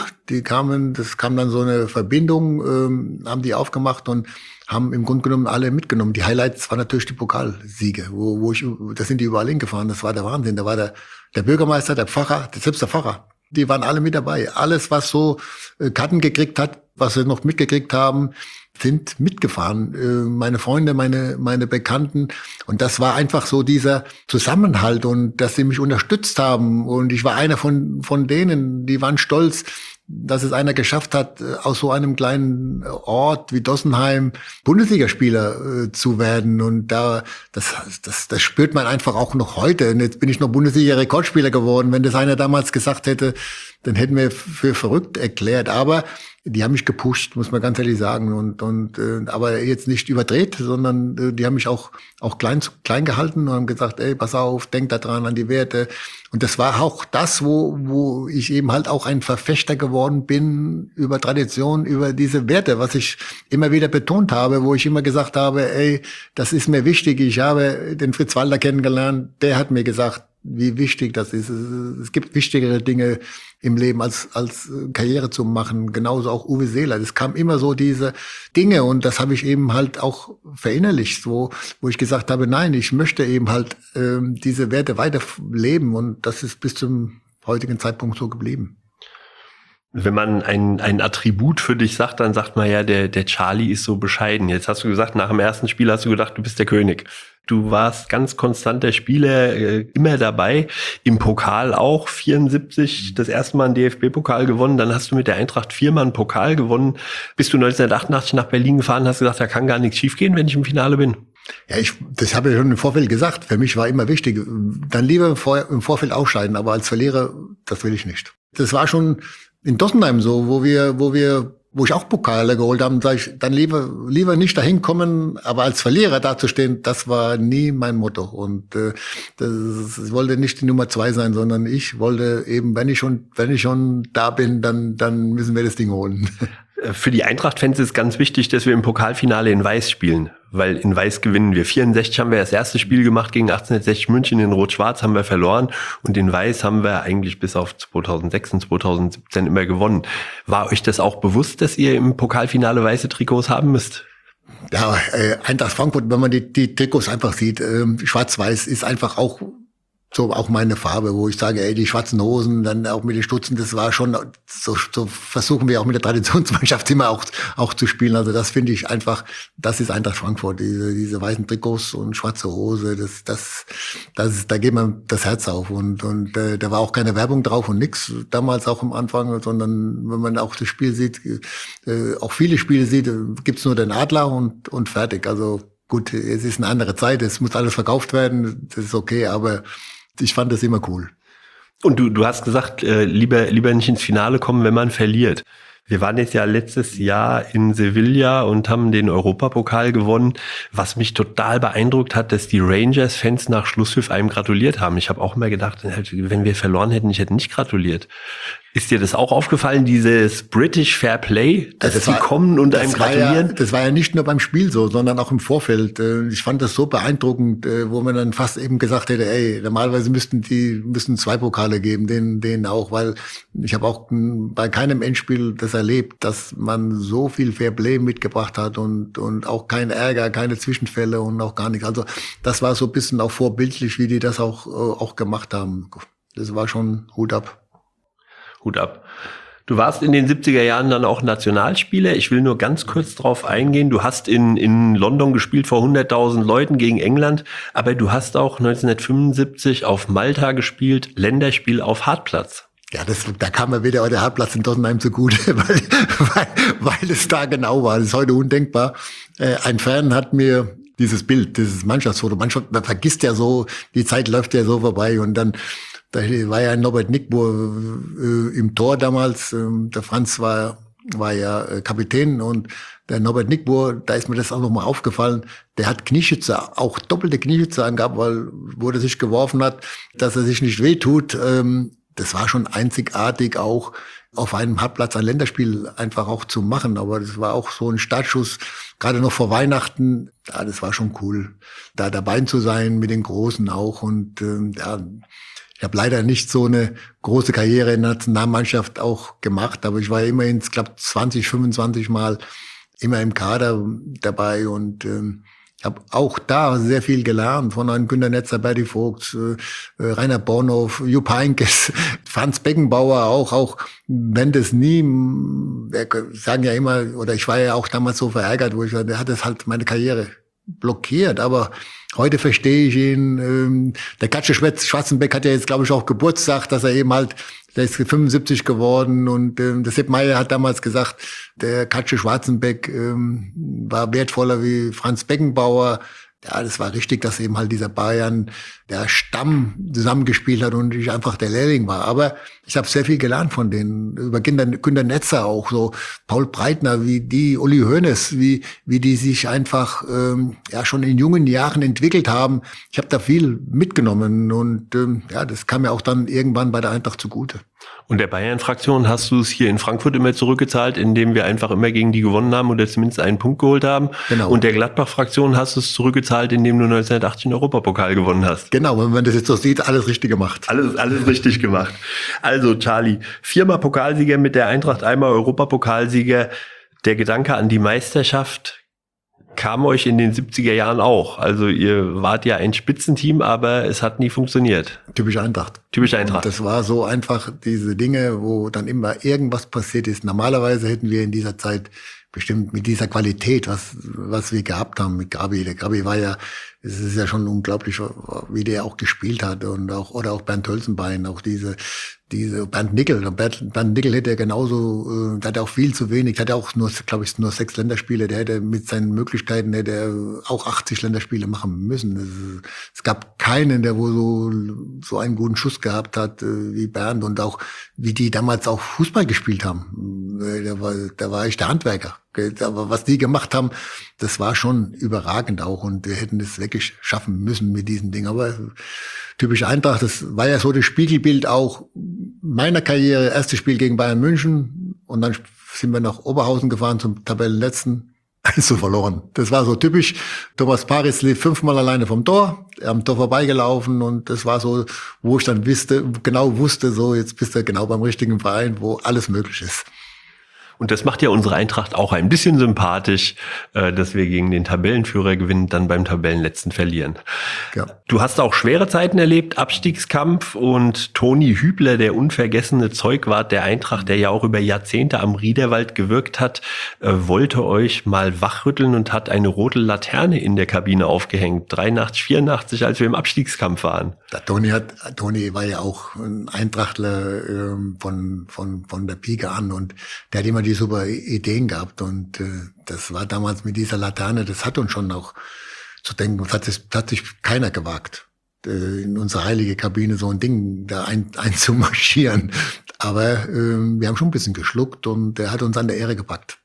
das kam dann so eine Verbindung, haben die aufgemacht und haben im Grunde genommen alle mitgenommen. Die Highlights waren natürlich die Pokalsiege, da sind die überall hingefahren. Das war der Wahnsinn. Da war der Bürgermeister, der Pfarrer, selbst der Pfarrer. Die waren alle mit dabei. Alles, was so Karten gekriegt hat, was sie noch mitgekriegt haben, sind mitgefahren. Meine Freunde, meine Bekannten. Und das war einfach so dieser Zusammenhalt und dass sie mich unterstützt haben. Und ich war einer von denen, die waren stolz, dass es einer geschafft hat, aus so einem kleinen Ort wie Dossenheim Bundesligaspieler zu werden. Und das spürt man einfach auch noch heute. Und jetzt bin ich noch Bundesliga-Rekordspieler geworden. Wenn das einer damals gesagt hätte, dann hätten wir für verrückt erklärt. Aber die haben mich gepusht, muss man ganz ehrlich sagen. Aber jetzt nicht überdreht, sondern die haben mich auch klein gehalten und haben gesagt, ey, pass auf, denk da dran an die Werte. Und das war auch das, wo ich eben halt auch ein Verfechter geworden bin über Tradition, über diese Werte, was ich immer wieder betont habe, wo ich immer gesagt habe, ey, das ist mir wichtig. Ich habe den Fritz Walter kennengelernt, der hat mir gesagt, wie wichtig das ist. Es gibt wichtigere Dinge im Leben als Karriere zu machen. Genauso auch Uwe Seeler. Das kam immer so diese Dinge und das habe ich eben halt auch verinnerlicht, wo ich gesagt habe, nein, ich möchte eben halt diese Werte weiterleben und das ist bis zum heutigen Zeitpunkt so geblieben. Wenn man ein Attribut für dich sagt, dann sagt man ja, der Charlie ist so bescheiden. Jetzt hast du gesagt, nach dem ersten Spiel hast du gedacht, du bist der König. Du warst ganz konstanter Spieler, immer dabei. Im Pokal auch, 74, das erste Mal einen DFB-Pokal gewonnen. Dann hast du mit der Eintracht 4-mal einen Pokal gewonnen. Bist du 1988 nach Berlin gefahren, hast gesagt, da kann gar nichts schiefgehen, wenn ich im Finale bin. Ja, das habe ich schon im Vorfeld gesagt. Für mich war immer wichtig, dann lieber im Vorfeld ausscheiden, aber als Verlierer, das will ich nicht. Das war schon in Dossenheim so, wo ich auch Pokale geholt habe, sage ich, dann lieber nicht dahin kommen, aber als Verlierer dazustehen, das war nie mein Motto. Und ich wollte nicht die Nummer 2 sein, sondern ich wollte eben, wenn ich schon da bin, dann müssen wir das Ding holen. Für die Eintracht-Fans ist ganz wichtig, dass wir im Pokalfinale in Weiß spielen, weil in Weiß gewinnen wir. 64 haben wir das erste Spiel gemacht gegen 1860 München, in Rot-Schwarz haben wir verloren und in Weiß haben wir eigentlich bis auf 2006 und 2017 immer gewonnen. War euch das auch bewusst, dass ihr im Pokalfinale weiße Trikots haben müsst? Ja, Eintracht Frankfurt, wenn man die Trikots einfach sieht, schwarz-weiß ist einfach auch so auch meine Farbe, wo ich sage, ey, die schwarzen Hosen, dann auch mit den Stutzen, das war schon, so versuchen wir auch mit der Traditionsmannschaft immer auch zu spielen. Also das finde ich einfach, das ist Eintracht Frankfurt, diese weißen Trikots und schwarze Hose, da geht man das Herz auf und da war auch keine Werbung drauf und nix, damals auch am Anfang, sondern wenn man auch das Spiel sieht, auch viele Spiele sieht, gibt's nur den Adler und fertig. Also gut, es ist eine andere Zeit, es muss alles verkauft werden, das ist okay, aber ich fand das immer cool. Und du hast gesagt, lieber nicht ins Finale kommen, wenn man verliert. Wir waren jetzt ja letztes Jahr in Sevilla und haben den Europapokal gewonnen. Was mich total beeindruckt hat, dass die Rangers-Fans nach Schlusspfiff einem gratuliert haben. Ich habe auch immer gedacht, wenn wir verloren hätten, ich hätte nicht gratuliert. Ist dir das auch aufgefallen, dieses British Fair Play, dass sie kommen und einem gratulieren? Das war ja nicht nur beim Spiel so, sondern auch im Vorfeld. Ich fand das so beeindruckend, wo man dann fast eben gesagt hätte, ey, normalerweise müssten 2 Pokale geben, denen auch, weil ich habe auch bei keinem Endspiel das erlebt, dass man so viel Fair Play mitgebracht hat und auch kein Ärger, keine Zwischenfälle und auch gar nichts. Also das war so ein bisschen auch vorbildlich, wie die das auch gemacht haben. Das war schon Hut ab. Hut ab. Du warst in den 70er Jahren dann auch Nationalspieler. Ich will nur ganz kurz drauf eingehen. Du hast in London gespielt vor 100.000 Leuten gegen England, aber du hast auch 1975 auf Malta gespielt, Länderspiel auf Hartplatz. Ja, da kam mir wieder der Hartplatz in Tottenheim zugute, weil es da genau war. Das ist heute undenkbar. Ein Fan hat mir dieses Bild, dieses Mannschaftsfoto, man vergisst ja so, die Zeit läuft ja so vorbei und dann da war ja Norbert Nickbohr im Tor damals. Der Franz war ja Kapitän und der Norbert Nickbohr, da ist mir das auch nochmal aufgefallen, der hat Knieschützer, auch doppelte Knieschützer angehabt, weil wo er sich geworfen hat, dass er sich nicht wehtut. Das war schon einzigartig auch auf einem Hartplatz ein Länderspiel einfach auch zu machen. Aber das war auch so ein Startschuss, gerade noch vor Weihnachten. Ja, das war schon cool, da dabei zu sein mit den Großen auch und ja. Ich habe leider nicht so eine große Karriere in der Nationalmannschaft auch gemacht, aber ich war immerhin, ich glaube, 20, 25 Mal immer im Kader dabei und habe auch da sehr viel gelernt von einem Günter Netzer, Berti Vogt, Rainer Bornhoff, Jupp Heynckes, Franz Beckenbauer auch wenn das nie, sagen ja immer, oder ich war ja auch damals so verärgert, wo ich sage, der hat das halt meine Karriere blockiert, aber heute verstehe ich ihn. Der Katsche Schwarzenbeck hat ja jetzt, glaube ich, auch Geburtstag, dass er eben halt, der ist 75 geworden und der Sepp Maier hat damals gesagt, der Katsche Schwarzenbeck war wertvoller wie Franz Beckenbauer. Ja, das war richtig, dass eben halt dieser Bayern, der Stamm zusammengespielt hat und ich einfach der Lehrling war. Aber ich habe sehr viel gelernt von denen, über Günter Netzer auch, so Paul Breitner, wie die, Uli Hoeneß, wie die sich einfach ja schon in jungen Jahren entwickelt haben. Ich habe da viel mitgenommen und ja, das kam mir auch dann irgendwann bei der Eintracht zugute. Und der Bayern-Fraktion hast du es hier in Frankfurt immer zurückgezahlt, indem wir einfach immer gegen die gewonnen haben oder zumindest einen Punkt geholt haben. Genau. Und der Gladbach-Fraktion hast du es zurückgezahlt, indem du 1980 den Europapokal gewonnen hast. Genau, wenn man das jetzt so sieht, alles richtig gemacht. Alles richtig gemacht. Also Charlie, 4-mal Pokalsieger mit der Eintracht, einmal Europapokalsieger. Der Gedanke an die Meisterschaft kam euch in den 70er Jahren auch. Also ihr wart ja ein Spitzenteam, aber es hat nie funktioniert. Typisch Eintracht. Typisch Eintracht. Und das war so einfach diese Dinge, wo dann immer irgendwas passiert ist. Normalerweise hätten wir in dieser Zeit bestimmt mit dieser Qualität, was wir gehabt haben mit Gabi. Der Gabi war ja, es ist ja schon unglaublich, wie der auch gespielt hat und auch, oder auch Bernd Hölzenbein, auch diese Bernd Nickel. Bernd Nickel hätte genauso, der hatte auch viel zu wenig, der hatte auch nur, glaube ich, nur 6 Länderspiele, der hätte mit seinen Möglichkeiten, hätte er auch 80 Länderspiele machen müssen. Es gab keinen, der wo so einen guten Schuss gehabt hat, wie Bernd und auch, wie die damals auch Fußball gespielt haben. Der war echt der Handwerker. Aber was die gemacht haben, das war schon überragend auch und wir hätten das wirklich schaffen müssen mit diesen Dingen. Aber typisch Eintracht, das war ja so das Spiegelbild auch meiner Karriere. Erstes Spiel gegen Bayern München und dann sind wir nach Oberhausen gefahren zum Tabellenletzten. 1:0 verloren. Das war so typisch. Thomas Paris lief 5-mal alleine vom Tor, am Tor vorbeigelaufen und das war so, wo ich dann genau wusste, so jetzt bist du genau beim richtigen Verein, wo alles möglich ist. Und das macht ja unsere Eintracht auch ein bisschen sympathisch, dass wir gegen den Tabellenführer gewinnen, dann beim Tabellenletzten verlieren. Ja. Du hast auch schwere Zeiten erlebt, Abstiegskampf, und Toni Hübler, der unvergessene Zeugwart der Eintracht, der ja auch über Jahrzehnte am Riederwald gewirkt hat, wollte euch mal wachrütteln und hat eine rote Laterne in der Kabine aufgehängt. 83, 84, als wir im Abstiegskampf waren. Der Toni war ja auch ein Eintrachtler von der Pike an, und der hat immer die super Ideen gehabt, und das war damals mit dieser Laterne, das hat uns schon auch zu denken, das hat sich keiner gewagt, in unsere heilige Kabine so ein Ding da einzumarschieren. Aber wir haben schon ein bisschen geschluckt, und er hat uns an der Ehre gepackt.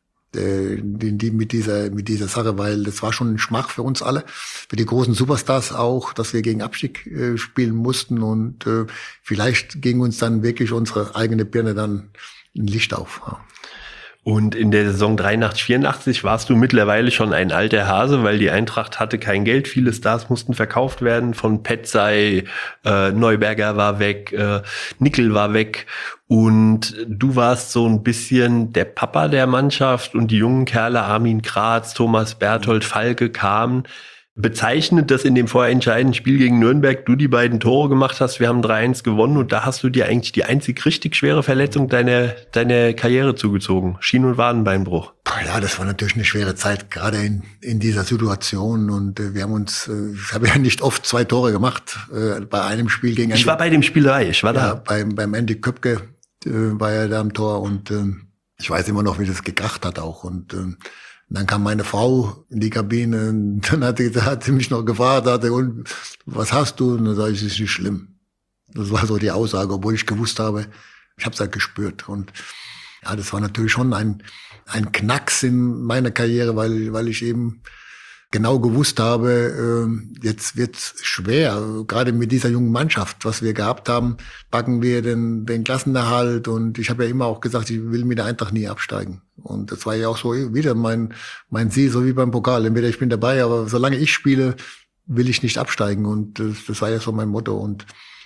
Mit dieser Sache, weil das war schon ein Schmach für uns alle, für die großen Superstars auch, dass wir gegen Abstieg spielen mussten, und vielleicht ging uns dann wirklich unsere eigene Birne dann ein Licht auf. Ja. Und in der Saison 83, 84 warst du mittlerweile schon ein alter Hase, weil die Eintracht hatte kein Geld. Viele Stars mussten verkauft werden. Von Petzai, Neuberger war weg, Nickel war weg. Und du warst so ein bisschen der Papa der Mannschaft, und die jungen Kerle, Armin Kratz, Thomas Berthold, Falke kamen. Bezeichnet, dass in dem vorentscheidenden Spiel gegen Nürnberg du die beiden Tore gemacht hast. Wir haben 3-1 gewonnen, und da hast du dir eigentlich die einzig richtig schwere Verletzung deiner Karriere zugezogen. Schien- und Wadenbeinbruch. Ja, das war natürlich eine schwere Zeit, gerade in dieser Situation. Und wir haben ich habe ja nicht oft 2 Tore gemacht, bei einem Spiel gegen Ich war bei dem Spiel dabei, ich war da. Beim Andy Köpke war er da am Tor, und ich weiß immer noch, wie das gekracht hat auch. Und dann kam meine Frau in die Kabine, und dann hat sie mich noch gefragt, und was hast du? Und dann sage ich, es ist nicht schlimm. Das war so die Aussage, obwohl ich gewusst habe, ich habe es halt gespürt. Und ja, das war natürlich schon ein Knacks in meiner Karriere, weil ich eben genau gewusst habe, jetzt wird's schwer, gerade mit dieser jungen Mannschaft, was wir gehabt haben, packen wir den Klassenerhalt, und ich habe ja immer auch gesagt, ich will mit der Eintracht nie absteigen. Und das war ja auch so wieder mein Ziel, so wie beim Pokal. Entweder ich bin dabei, aber solange ich spiele, will ich nicht absteigen, und das war ja so mein Motto. Und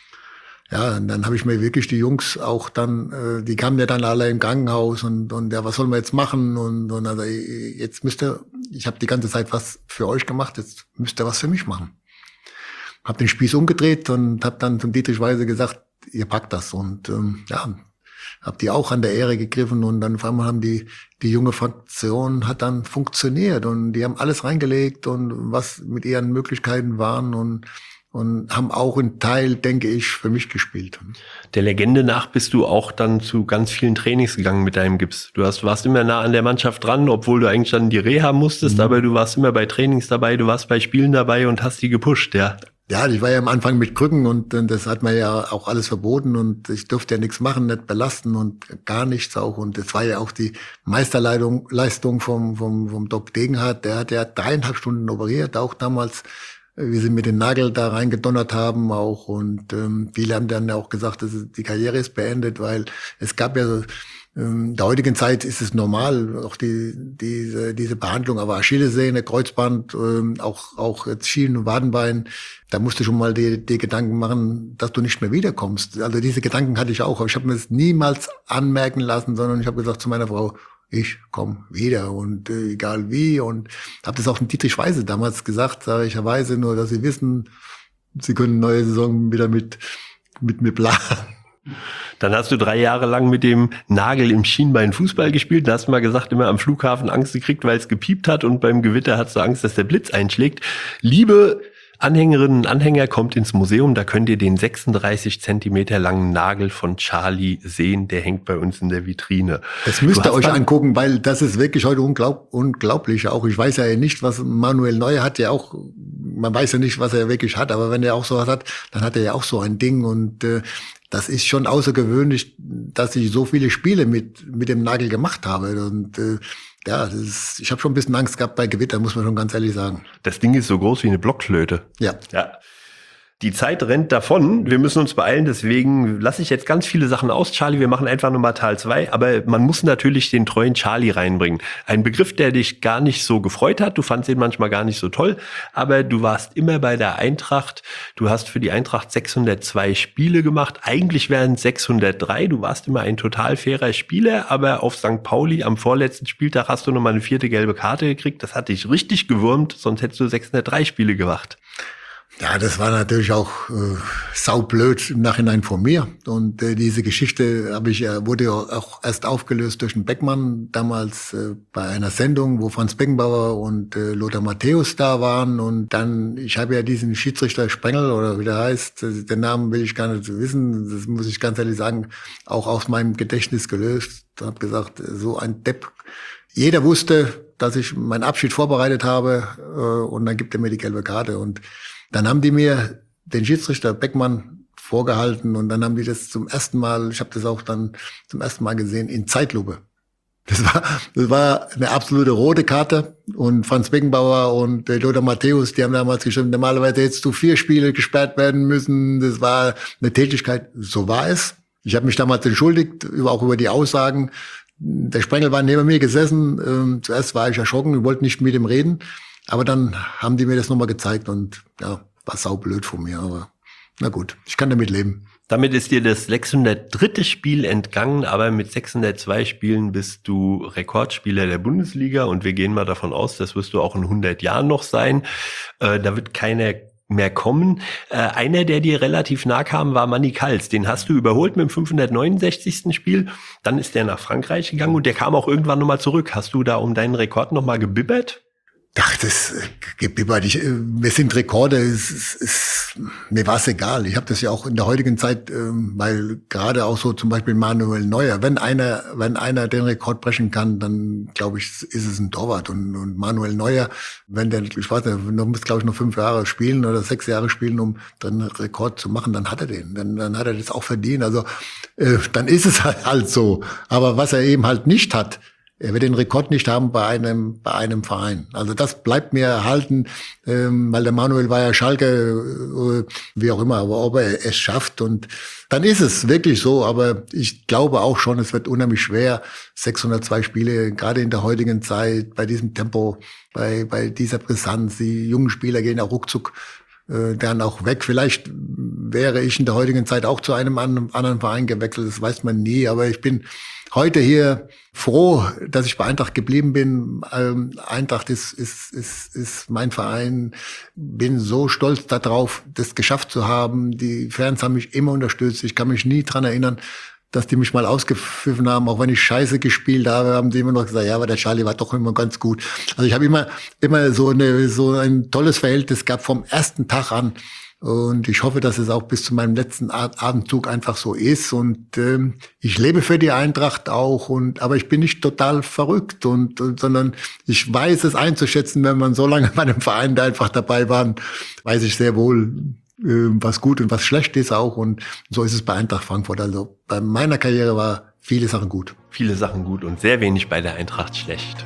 ja, und dann habe ich mir wirklich die Jungs auch dann, die kamen ja dann alle im Krankenhaus, und ja, was sollen wir jetzt machen? Und also, jetzt ich habe die ganze Zeit was für euch gemacht, jetzt müsst ihr was für mich machen. Hab den Spieß umgedreht und habe dann zum Dietrich Weise gesagt, ihr packt das. Und ja, hab die auch an der Ehre gegriffen, und dann auf einmal haben die junge Fraktion hat dann funktioniert, und die haben alles reingelegt, und was mit ihren Möglichkeiten waren, und haben auch einen Teil, denke ich, für mich gespielt. Der Legende nach bist du auch dann zu ganz vielen Trainings gegangen mit deinem Gips. Du warst immer nah an der Mannschaft dran, obwohl du eigentlich dann die Reha musstest, aber du warst immer bei Trainings dabei, du warst bei Spielen dabei und hast die gepusht, ja. Ja, ich war ja am Anfang mit Krücken, und das hat mir ja auch alles verboten, und ich durfte ja nichts machen, nicht belasten und gar nichts auch. Und das war ja auch die Meisterleistung vom Doc Degenhardt. Der hat ja 3,5 Stunden operiert, auch damals, wie sie mit den Nagel da reingedonnert haben auch. Und viele haben dann auch gesagt, die Karriere ist beendet, weil es gab ja in der heutigen Zeit ist es normal, auch diese Behandlung, aber Achillessehne, Kreuzband, auch jetzt Schienen- und Wadenbein, da musst du schon mal die Gedanken machen, dass du nicht mehr wiederkommst. Also diese Gedanken hatte ich auch, aber ich habe mir das niemals anmerken lassen, sondern ich habe gesagt zu meiner Frau, ich komme wieder, und egal wie, und habe das auch dem Dietrich Weise damals gesagt, sage ich, Herr Weise, nur dass Sie wissen, Sie können neue Saison wieder mit mir planen. Dann hast du 3 Jahre lang mit dem Nagel im Schienbein Fußball gespielt. Da hast du mal gesagt, immer am Flughafen Angst gekriegt, weil es gepiept hat, und beim Gewitter hast du Angst, dass der Blitz einschlägt. Liebe Anhängerinnen und Anhänger, kommt ins Museum, da könnt ihr den 36 Zentimeter langen Nagel von Charlie sehen, der hängt bei uns in der Vitrine. Das müsst ihr euch angucken, weil das ist wirklich heute unglaublich. Auch ich weiß ja nicht, was Manuel Neuer hat, ja auch, man weiß ja nicht, was er wirklich hat, aber wenn er auch so was hat, dann hat er ja auch so ein Ding, und das ist schon außergewöhnlich, dass ich so viele Spiele mit dem Nagel gemacht habe, und ja, ich habe schon ein bisschen Angst gehabt bei Gewitter, muss man schon ganz ehrlich sagen. Das Ding ist so groß wie eine Blockflöte. Ja. Die Zeit rennt davon. Wir müssen uns beeilen. Deswegen lasse ich jetzt ganz viele Sachen aus, Charlie. Wir machen einfach nochmal Teil 2. Aber man muss natürlich den treuen Charlie reinbringen. Ein Begriff, der dich gar nicht so gefreut hat. Du fandst ihn manchmal gar nicht so toll. Aber du warst immer bei der Eintracht. Du hast für die Eintracht 602 Spiele gemacht. Eigentlich wären es 603. Du warst immer ein total fairer Spieler. Aber auf St. Pauli am vorletzten Spieltag hast du nochmal eine 4. gelbe Karte gekriegt. Das hat dich richtig gewurmt. Sonst hättest du 603 Spiele gemacht. Ja, das war natürlich auch saublöd im Nachhinein von mir. Und diese Geschichte wurde ja auch erst aufgelöst durch den Beckmann, damals bei einer Sendung, wo Franz Beckenbauer und Lothar Matthäus da waren. Und dann, ich habe ja diesen Schiedsrichter Sprengel, oder wie der heißt, den Namen will ich gar nicht wissen, das muss ich ganz ehrlich sagen, auch aus meinem Gedächtnis gelöst. Ich habe gesagt, so ein Depp. Jeder wusste, dass ich meinen Abschied vorbereitet habe, und dann gibt er mir die gelbe Karte. Und dann haben die mir den Schiedsrichter Beckmann vorgehalten, und dann haben die das zum ersten Mal, ich habe das auch dann zum ersten Mal gesehen, in Zeitlupe. Das war eine absolute rote Karte, und Franz Beckenbauer und Lothar Matthäus, die haben damals geschrieben, normalerweise hättest du 4 Spiele gesperrt werden müssen. Das war eine Tätigkeit, so war es. Ich habe mich damals entschuldigt, auch über die Aussagen. Der Sprengel war neben mir gesessen. Zuerst war ich erschrocken, ich wollte nicht mit ihm reden. Aber dann haben die mir das nochmal gezeigt, und ja, war saublöd von mir, aber na gut, ich kann damit leben. Damit ist dir das 603. Spiel entgangen, aber mit 602 Spielen bist du Rekordspieler der Bundesliga, und wir gehen mal davon aus, das wirst du auch in 100 Jahren noch sein. Da wird keiner mehr kommen. Einer, der dir relativ nah kam, war Manny Kals. Den hast du überholt mit dem 569. Spiel. Dann ist der nach Frankreich gegangen, und der kam auch irgendwann nochmal zurück. Hast du da um deinen Rekord nochmal gebibbert? Ach, wir sind Rekorde, mir war es egal. Ich habe das ja auch in der heutigen Zeit, weil gerade auch so zum Beispiel Manuel Neuer, wenn einer den Rekord brechen kann, dann glaube ich, ist es ein Torwart. Und Manuel Neuer, wenn der, ich weiß nicht, muss glaube ich noch 5 Jahre spielen oder 6 Jahre spielen, um den Rekord zu machen, dann hat er den. Dann hat er das auch verdient. Also dann ist es halt so. Aber was er eben halt nicht hat, er wird den Rekord nicht haben bei einem Verein. Also das bleibt mir erhalten, weil der Manuel war ja Schalke, wie auch immer, aber ob er es schafft, und dann ist es wirklich so. Aber ich glaube auch schon, es wird unheimlich schwer, 602 Spiele, gerade in der heutigen Zeit, bei diesem Tempo, bei dieser Brisanz. Die jungen Spieler gehen auch ruckzuck dann auch weg. Vielleicht wäre ich in der heutigen Zeit auch zu einem anderen Verein gewechselt, das weiß man nie, aber ich bin heute hier froh, dass ich bei Eintracht geblieben bin. Eintracht ist mein Verein. Bin so stolz darauf, das geschafft zu haben. Die Fans haben mich immer unterstützt. Ich kann mich nie dran erinnern, dass die mich mal ausgepfiffen haben. Auch wenn ich scheiße gespielt habe, haben die immer noch gesagt, ja, aber der Charlie war doch immer ganz gut. Also ich habe immer so ein tolles Verhältnis gehabt vom ersten Tag an. Und ich hoffe, dass es auch bis zu meinem letzten Atemzug einfach so ist. Und ich lebe für die Eintracht auch. Aber ich bin nicht total verrückt, sondern ich weiß es einzuschätzen, wenn man so lange bei einem Verein da einfach dabei war, weiß ich sehr wohl, was gut und was schlecht ist auch. Und so ist es bei Eintracht Frankfurt. Also bei meiner Karriere war viele Sachen gut. Viele Sachen gut und sehr wenig bei der Eintracht schlecht.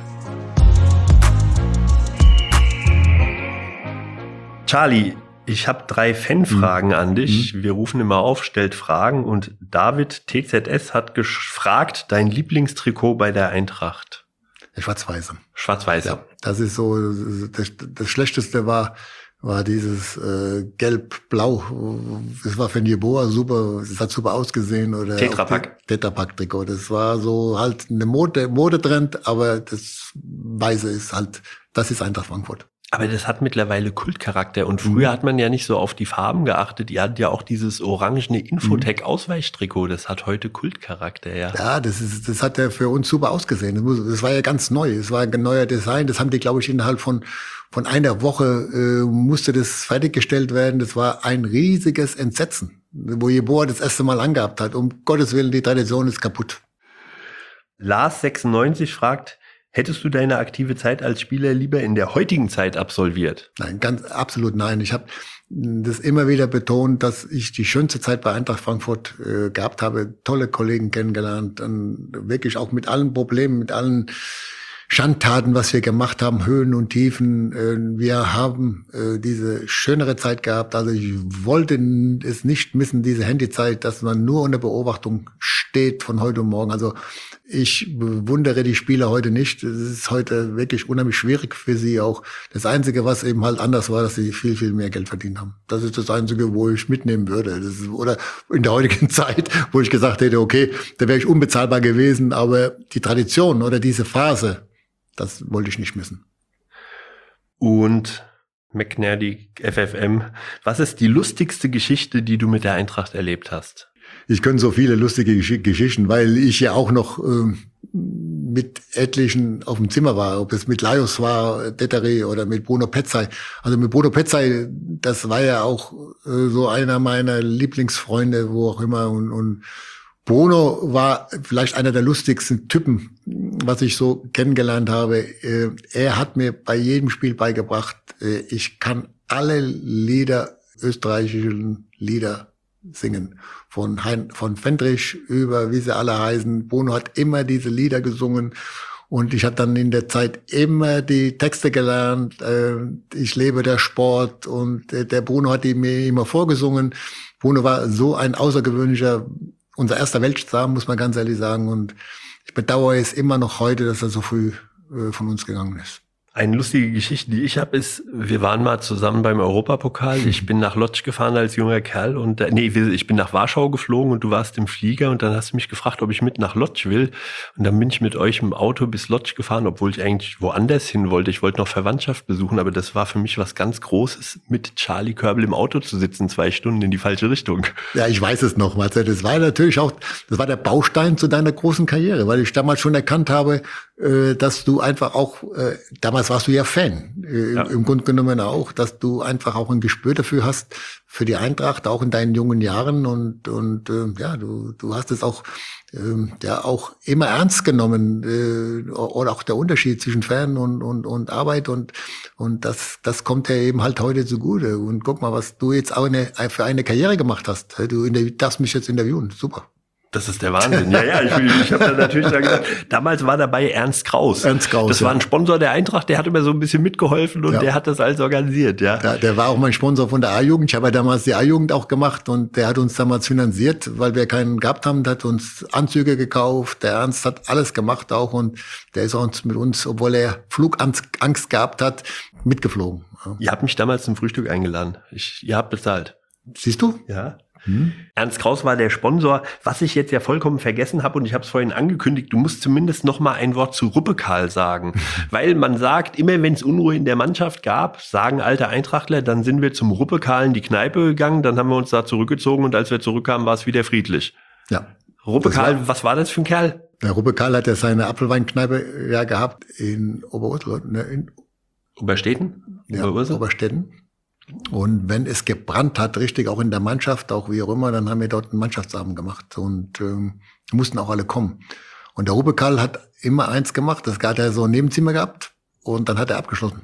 Charlie, ich habe 3 Fanfragen an dich. Wir rufen immer auf, stellt Fragen, und David TZS hat gefragt, dein Lieblingstrikot bei der Eintracht? Schwarz-Weiße. Schwarz-Weiße. Ja, das ist so, das Schlechteste war dieses Gelb-Blau. Das war für Jeboa super, das hat super ausgesehen. Oder Tetrapack-Trikot. Das war so halt eine Modetrend, aber das Weiße ist halt, das ist Eintracht Frankfurt. Aber das hat mittlerweile Kultcharakter, und früher hat man ja nicht so auf die Farben geachtet. Ihr hattet ja auch dieses orangene Infotech-Ausweichtrikot, das hat heute Kultcharakter, ja. Ja, das hat ja für uns super ausgesehen. Das war ja ganz neu, es war ein neuer Design, das haben die, glaube ich, innerhalb von einer Woche musste das fertiggestellt werden. Das war ein riesiges Entsetzen, wo Jeboa das erste Mal angehabt hat. Um Gottes Willen, die Tradition ist kaputt. Lars96 fragt, hättest du deine aktive Zeit als Spieler lieber in der heutigen Zeit absolviert? Nein, absolut nein. Ich habe das immer wieder betont, dass ich die schönste Zeit bei Eintracht Frankfurt gehabt habe, tolle Kollegen kennengelernt, und wirklich auch mit allen Problemen, mit allen Schandtaten, was wir gemacht haben, Höhen und Tiefen. Wir haben diese schönere Zeit gehabt. Also ich wollte es nicht missen, diese Handyzeit, dass man nur unter Beobachtung steht von heute und morgen. Also ich bewundere die Spieler heute nicht. Es ist heute wirklich unheimlich schwierig für sie auch. Das Einzige, was eben halt anders war, dass sie viel, viel mehr Geld verdient haben. Das ist das Einzige, wo ich mitnehmen würde. Oder in der heutigen Zeit, wo ich gesagt hätte, okay, da wäre ich unbezahlbar gewesen. Aber die Tradition oder diese Phase, das wollte ich nicht missen. Und McNally FFM, was ist die lustigste Geschichte, die du mit der Eintracht erlebt hast? Ich könnte so viele lustige Geschichten, weil ich ja auch noch mit etlichen auf dem Zimmer war, ob es mit Lajos war, Detteri oder mit Bruno Petzai. Also mit Bruno Petzai, das war ja auch so einer meiner Lieblingsfreunde, wo auch immer. Und Bruno war vielleicht einer der lustigsten Typen, was ich so kennengelernt habe. Er hat mir bei jedem Spiel beigebracht, ich kann alle Lieder, österreichischen Lieder singen. Von Fendrich über, wie sie alle heißen. Bruno hat immer diese Lieder gesungen. Und ich habe dann in der Zeit immer die Texte gelernt. Ich lebe der Sport. Und der Bruno hat die mir immer vorgesungen. Bruno war so ein außergewöhnlicher, unser erster Weltstar, muss man ganz ehrlich sagen. Und ich bedauere es immer noch heute, dass er so früh von uns gegangen ist. Eine lustige Geschichte, die ich habe, ist, wir waren mal zusammen beim Europapokal. Ich bin nach Lodz gefahren als junger Kerl und ich bin nach Warschau geflogen und du warst im Flieger und dann hast du mich gefragt, ob ich mit nach Lodz will. Und dann bin ich mit euch im Auto bis Lodz gefahren, obwohl ich eigentlich woanders hin wollte. Ich wollte noch Verwandtschaft besuchen, aber das war für mich was ganz Großes, mit Charlie Körbel im Auto zu sitzen, 2 Stunden in die falsche Richtung. Ja, ich weiß es noch, Marcel. Das war natürlich auch, das war der Baustein zu deiner großen Karriere, weil ich damals schon erkannt habe, dass du einfach auch, damals warst du ja Fan, im Grunde genommen auch, dass du einfach auch ein Gespür dafür hast, für die Eintracht, auch in deinen jungen Jahren und ja, du hast es auch, ja, auch immer ernst genommen, oder auch der Unterschied zwischen Fan und Arbeit und das kommt ja eben halt heute zugute. Und guck mal, was du jetzt auch für eine Karriere gemacht hast. Du darfst mich jetzt interviewen, super. Das ist der Wahnsinn. Ja, ich habe da natürlich gesagt, damals war dabei Ernst Kraus. Ernst Kraus, das war ein Sponsor der Eintracht, der hat immer so ein bisschen mitgeholfen und der hat das alles organisiert. Ja, der war auch mein Sponsor von der A-Jugend. Ich habe ja damals die A-Jugend auch gemacht und der hat uns damals finanziert, weil wir keinen gehabt haben. Der hat uns Anzüge gekauft. Der Ernst hat alles gemacht auch und der ist auch mit uns, obwohl er Flugangst gehabt hat, mitgeflogen. Ja. Ihr habt mich damals zum Frühstück eingeladen. Ihr habt bezahlt. Siehst du? Ja. Ernst Kraus war der Sponsor. Was ich jetzt ja vollkommen vergessen habe und ich habe es vorhin angekündigt, du musst zumindest noch mal ein Wort zu Rüppekal sagen. Weil man sagt, immer wenn es Unruhe in der Mannschaft gab, sagen alte Eintrachtler, dann sind wir zum Rüppekal in die Kneipe gegangen, dann haben wir uns da zurückgezogen und als wir zurückkamen, war es wieder friedlich. Ja. Rüppekal, was war das für ein Kerl? Der Rüppekal hat ja seine Apfelweinkneipe ja gehabt in Oberursel, in Oberstetten? Ja, Oberstetten. Und wenn es gebrannt hat, richtig, auch in der Mannschaft, auch wie auch immer, dann haben wir dort einen Mannschaftsabend gemacht und mussten auch alle kommen. Und der Rüppekal hat immer eins gemacht, das hat er so ein Nebenzimmer gehabt und dann hat er abgeschlossen.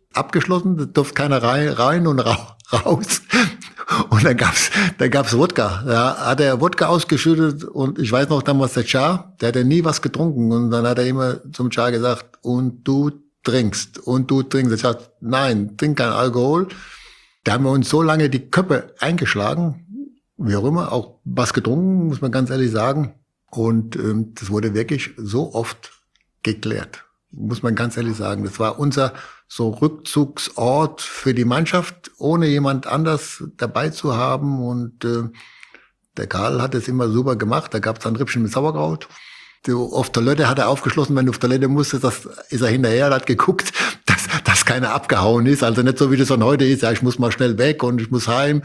Da durfte keiner rein und raus. Und dann gab's Wodka. Ja, hat er Wodka ausgeschüttet und ich weiß noch damals der Char, der hat ja nie was getrunken und dann hat er immer zum Char gesagt, und du trinkst. Ich sagte, nein, trink kein Alkohol. Da haben wir uns so lange die Köpfe eingeschlagen, wie auch immer, auch was getrunken, muss man ganz ehrlich sagen. Und das wurde wirklich so oft geklärt, muss man ganz ehrlich sagen. Das war unser so Rückzugsort für die Mannschaft, ohne jemand anders dabei zu haben. Und der Karl hat es immer super gemacht. Da gab es ein Rippchen mit Sauerkraut. Auf Toilette hat er aufgeschlossen, wenn du auf Toilette musstest, das ist er hinterher, hat geguckt, dass keiner abgehauen ist. Also nicht so, wie das von heute ist, ja, ich muss mal schnell weg und ich muss heim.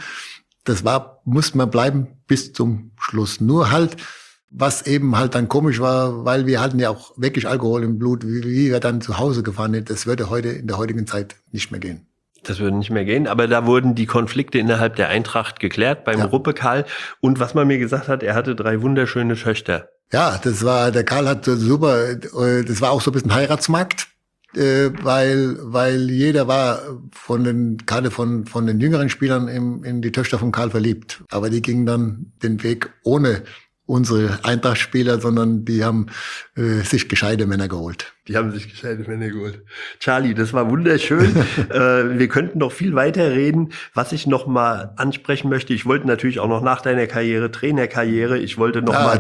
Muss man bleiben bis zum Schluss. Nur halt, was eben halt dann komisch war, weil wir hatten ja auch wirklich Alkohol im Blut, wie wir dann zu Hause gefahren sind, das würde heute in der heutigen Zeit nicht mehr gehen. Das würde nicht mehr gehen, aber da wurden die Konflikte innerhalb der Eintracht geklärt beim Rüppekal. Und was man mir gesagt hat, er hatte 3 wunderschöne Töchter. Ja, der Karl hat super, das war auch so ein bisschen Heiratsmarkt, weil jeder war gerade von den jüngeren Spielern in die Töchter von Karl verliebt. Aber die gingen dann den Weg ohne unsere Eintracht-Spieler, sondern die haben sich gescheite Männer geholt. Die haben sich gescheite Männer geholt. Charlie, das war wunderschön. Wir könnten noch viel weiter reden. Was ich noch mal ansprechen möchte, ich wollte natürlich auch noch nach deiner Karriere, Trainerkarriere, ich wollte noch mal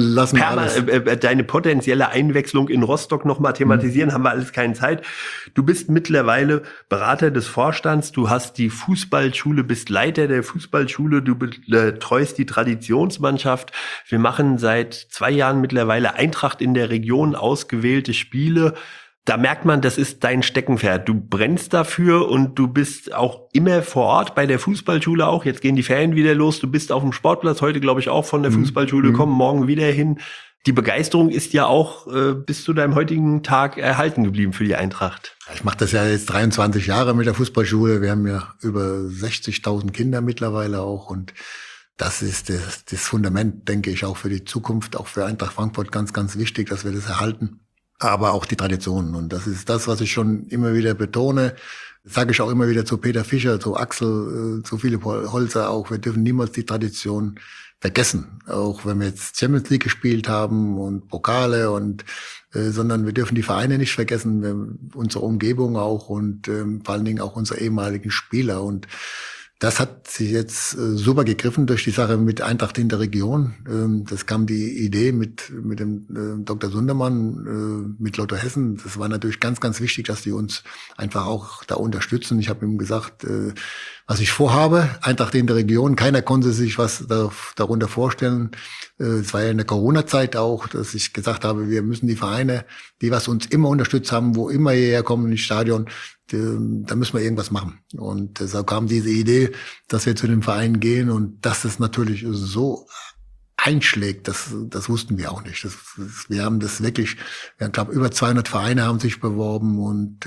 deine potenzielle Einwechslung in Rostock noch mal thematisieren. Haben wir alles keine Zeit. Du bist mittlerweile Berater des Vorstands. Du hast die Fußballschule, bist Leiter der Fußballschule. Du betreust die Traditionsmannschaft. Wir machen seit 2 Jahren mittlerweile Eintracht in der Region, ausgewählte Spiele. Da merkt man, das ist dein Steckenpferd. Du brennst dafür und du bist auch immer vor Ort bei der Fußballschule auch. Jetzt gehen die Ferien wieder los. Du bist auf dem Sportplatz heute, glaube ich, auch von der Fußballschule gekommen, morgen wieder hin. Die Begeisterung ist ja auch bis zu deinem heutigen Tag erhalten geblieben für die Eintracht. Ich mache das ja jetzt 23 Jahre mit der Fußballschule. Wir haben ja über 60.000 Kinder mittlerweile auch und das ist das Fundament, denke ich, auch für die Zukunft, auch für Eintracht Frankfurt ganz, ganz wichtig, dass wir das erhalten. Aber auch die Traditionen. Und das ist das, was ich schon immer wieder betone. Das sage ich auch immer wieder zu Peter Fischer, zu Axel, zu Philipp Holzer auch. Wir dürfen niemals die Tradition vergessen. Auch wenn wir jetzt Champions League gespielt haben und Pokale und sondern wir dürfen die Vereine nicht vergessen, unsere Umgebung auch und vor allen Dingen auch unsere ehemaligen Spieler. Und das hat sich jetzt super gegriffen durch die Sache mit Eintracht in der Region. Das kam die Idee mit dem Dr. Sundermann, mit Lotto Hessen. Das war natürlich ganz, ganz wichtig, dass die uns einfach auch da unterstützen. Ich habe ihm gesagt, was ich vorhabe, Eintracht in der Region. Keiner konnte sich was darunter vorstellen. Es war ja in der Corona-Zeit auch, dass ich gesagt habe, wir müssen die Vereine, die was uns immer unterstützt haben, wo immer hierher kommen ins Stadion, da müssen wir irgendwas machen. Und deshalb kam diese Idee, dass wir zu dem Verein gehen und dass es natürlich so einschlägt, das wussten wir auch nicht. Wir haben das wirklich, ich glaube, über 200 Vereine haben sich beworben und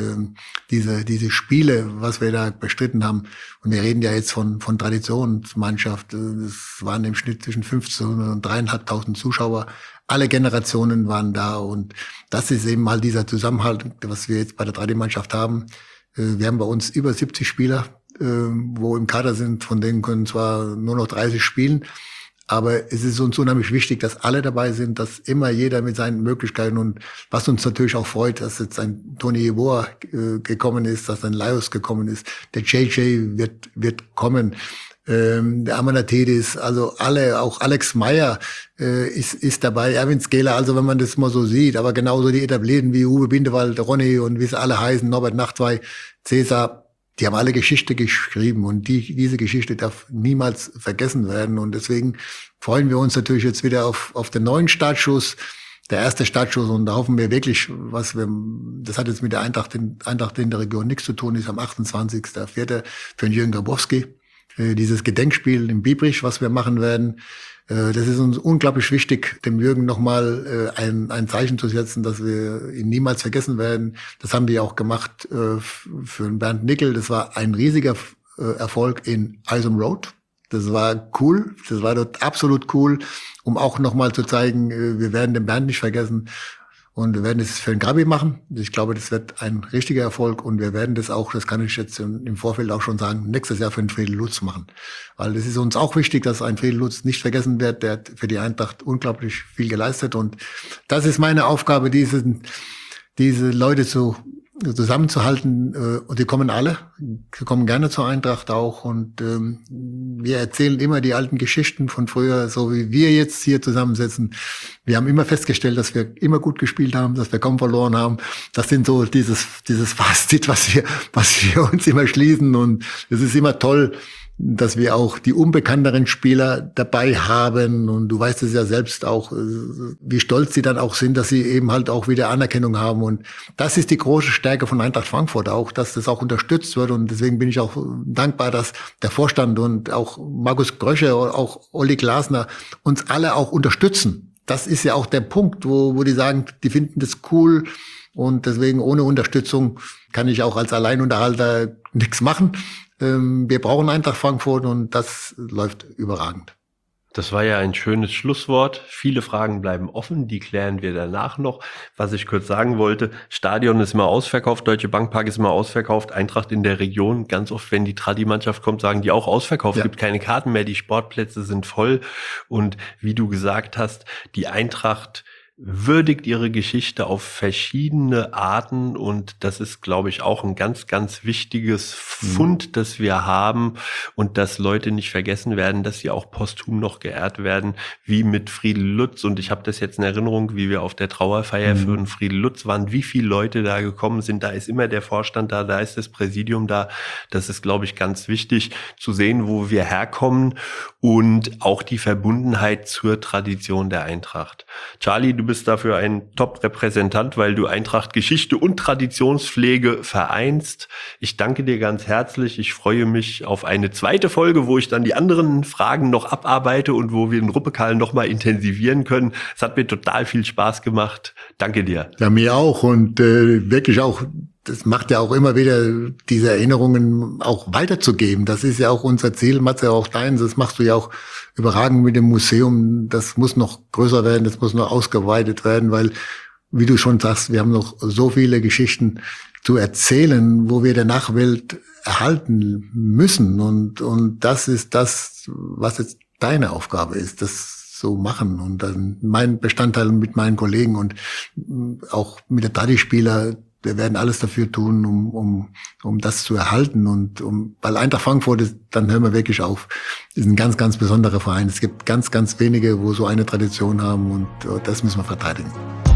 diese Spiele, was wir da bestritten haben, und wir reden ja jetzt von Traditionsmannschaft, das waren im Schnitt zwischen 1500 und 3.500 Zuschauer. Alle Generationen waren da und das ist eben mal dieser Zusammenhalt, was wir jetzt bei der 3D-Mannschaft haben. Wir haben bei uns über 70 Spieler, wo im Kader sind, von denen können zwar nur noch 30 spielen, aber es ist uns unheimlich wichtig, dass alle dabei sind, dass immer jeder mit seinen Möglichkeiten und was uns natürlich auch freut, dass jetzt ein Toni Yeboah gekommen ist, dass ein Laios gekommen ist, der JJ wird kommen. Der Amanatidis, also alle, auch Alex Meyer ist dabei, Erwin Skeler, also wenn man das mal so sieht, aber genauso die Etablierten wie Uwe Bindewald, Ronny und wie sie alle heißen, Norbert Nachtwey, Cäsar, die haben alle Geschichte geschrieben und diese Geschichte darf niemals vergessen werden und deswegen freuen wir uns natürlich jetzt wieder auf den neuen Startschuss, der erste Startschuss und da hoffen wir wirklich, das hat jetzt mit der Eintracht in der Region nichts zu tun, ist am 28.04. für den Jürgen Grabowski. Dieses Gedenkspiel in Biebrich, was wir machen werden, das ist uns unglaublich wichtig, dem Jürgen nochmal ein Zeichen zu setzen, dass wir ihn niemals vergessen werden. Das haben wir auch gemacht für den Bernd Nickel. Das war ein riesiger Erfolg in Isom Road. Das war cool, das war dort absolut cool, um auch nochmal zu zeigen, wir werden den Bernd nicht vergessen. Und wir werden es für den Gabi machen. Ich glaube, das wird ein richtiger Erfolg. Und wir werden das auch, das kann ich jetzt im Vorfeld auch schon sagen, nächstes Jahr für den Friedel Lutz machen. Weil es ist uns auch wichtig, dass ein Friedel Lutz nicht vergessen wird. Der hat für die Eintracht unglaublich viel geleistet. Und das ist meine Aufgabe, diese Leute zusammenzuhalten. Und die kommen alle. Sie kommen gerne zur Eintracht auch. Und wir erzählen immer die alten Geschichten von früher, so wie wir jetzt hier zusammensitzen. Wir haben immer festgestellt, dass wir immer gut gespielt haben, dass wir kaum verloren haben. Das sind so dieses Fazit, was wir uns immer schließen. Und es ist immer toll, dass wir auch die unbekannteren Spieler dabei haben. Und du weißt es ja selbst auch, wie stolz sie dann auch sind, dass sie eben halt auch wieder Anerkennung haben. Und das ist die große Stärke von Eintracht Frankfurt auch, dass das auch unterstützt wird. Und deswegen bin ich auch dankbar, dass der Vorstand und auch Markus Grösche, auch Olli Glasner uns alle auch unterstützen. Das ist ja auch der Punkt, wo die sagen, die finden das cool. Und deswegen ohne Unterstützung kann ich auch als Alleinunterhalter nichts machen. Wir brauchen Eintracht Frankfurt und das läuft überragend. Das war ja ein schönes Schlusswort. Viele Fragen bleiben offen, die klären wir danach noch. Was ich kurz sagen wollte, Stadion ist immer ausverkauft, Deutsche Bank Park ist immer ausverkauft, Eintracht in der Region. Ganz oft, wenn die Tradi-Mannschaft kommt, sagen die auch ausverkauft, ja. Gibt keine Karten mehr, die Sportplätze sind voll. Und wie du gesagt hast, die Eintracht würdigt ihre Geschichte auf verschiedene Arten und das ist, glaube ich, auch ein ganz, ganz wichtiges Fund, das wir haben und dass Leute nicht vergessen werden, dass sie auch posthum noch geehrt werden, wie mit Friedel Lutz. Und ich habe das jetzt in Erinnerung, wie wir auf der Trauerfeier für den Friedel Lutz waren, wie viele Leute da gekommen sind. Da ist immer der Vorstand da ist das Präsidium da. Das ist, glaube ich, ganz wichtig zu sehen, wo wir herkommen und auch die Verbundenheit zur Tradition der Eintracht. Charlie, du bist dafür ein Top-Repräsentant, weil du Eintracht Geschichte und Traditionspflege vereinst. Ich danke dir ganz herzlich. Ich freue mich auf eine zweite Folge, wo ich dann die anderen Fragen noch abarbeite und wo wir den Ruppekarl noch mal intensivieren können. Es hat mir total viel Spaß gemacht. Danke dir. Ja, mir auch und wirklich auch. Das macht ja auch immer wieder, diese Erinnerungen auch weiterzugeben. Das ist ja auch unser Ziel, Matze, auch deins. Das machst du ja auch überragend mit dem Museum. Das muss noch größer werden, das muss noch ausgeweitet werden, weil, wie du schon sagst, wir haben noch so viele Geschichten zu erzählen, wo wir der Nachwelt erhalten müssen. Und das ist das, was jetzt deine Aufgabe ist, das so machen. Und dann mein Bestandteil mit meinen Kollegen und auch mit der Tradi-Spieler, wir werden alles dafür tun, um das zu erhalten und weil Eintracht Frankfurt ist, dann hören wir wirklich auf. Ist ein ganz, ganz besonderer Verein. Es gibt ganz, ganz wenige, wo so eine Tradition haben und das müssen wir verteidigen.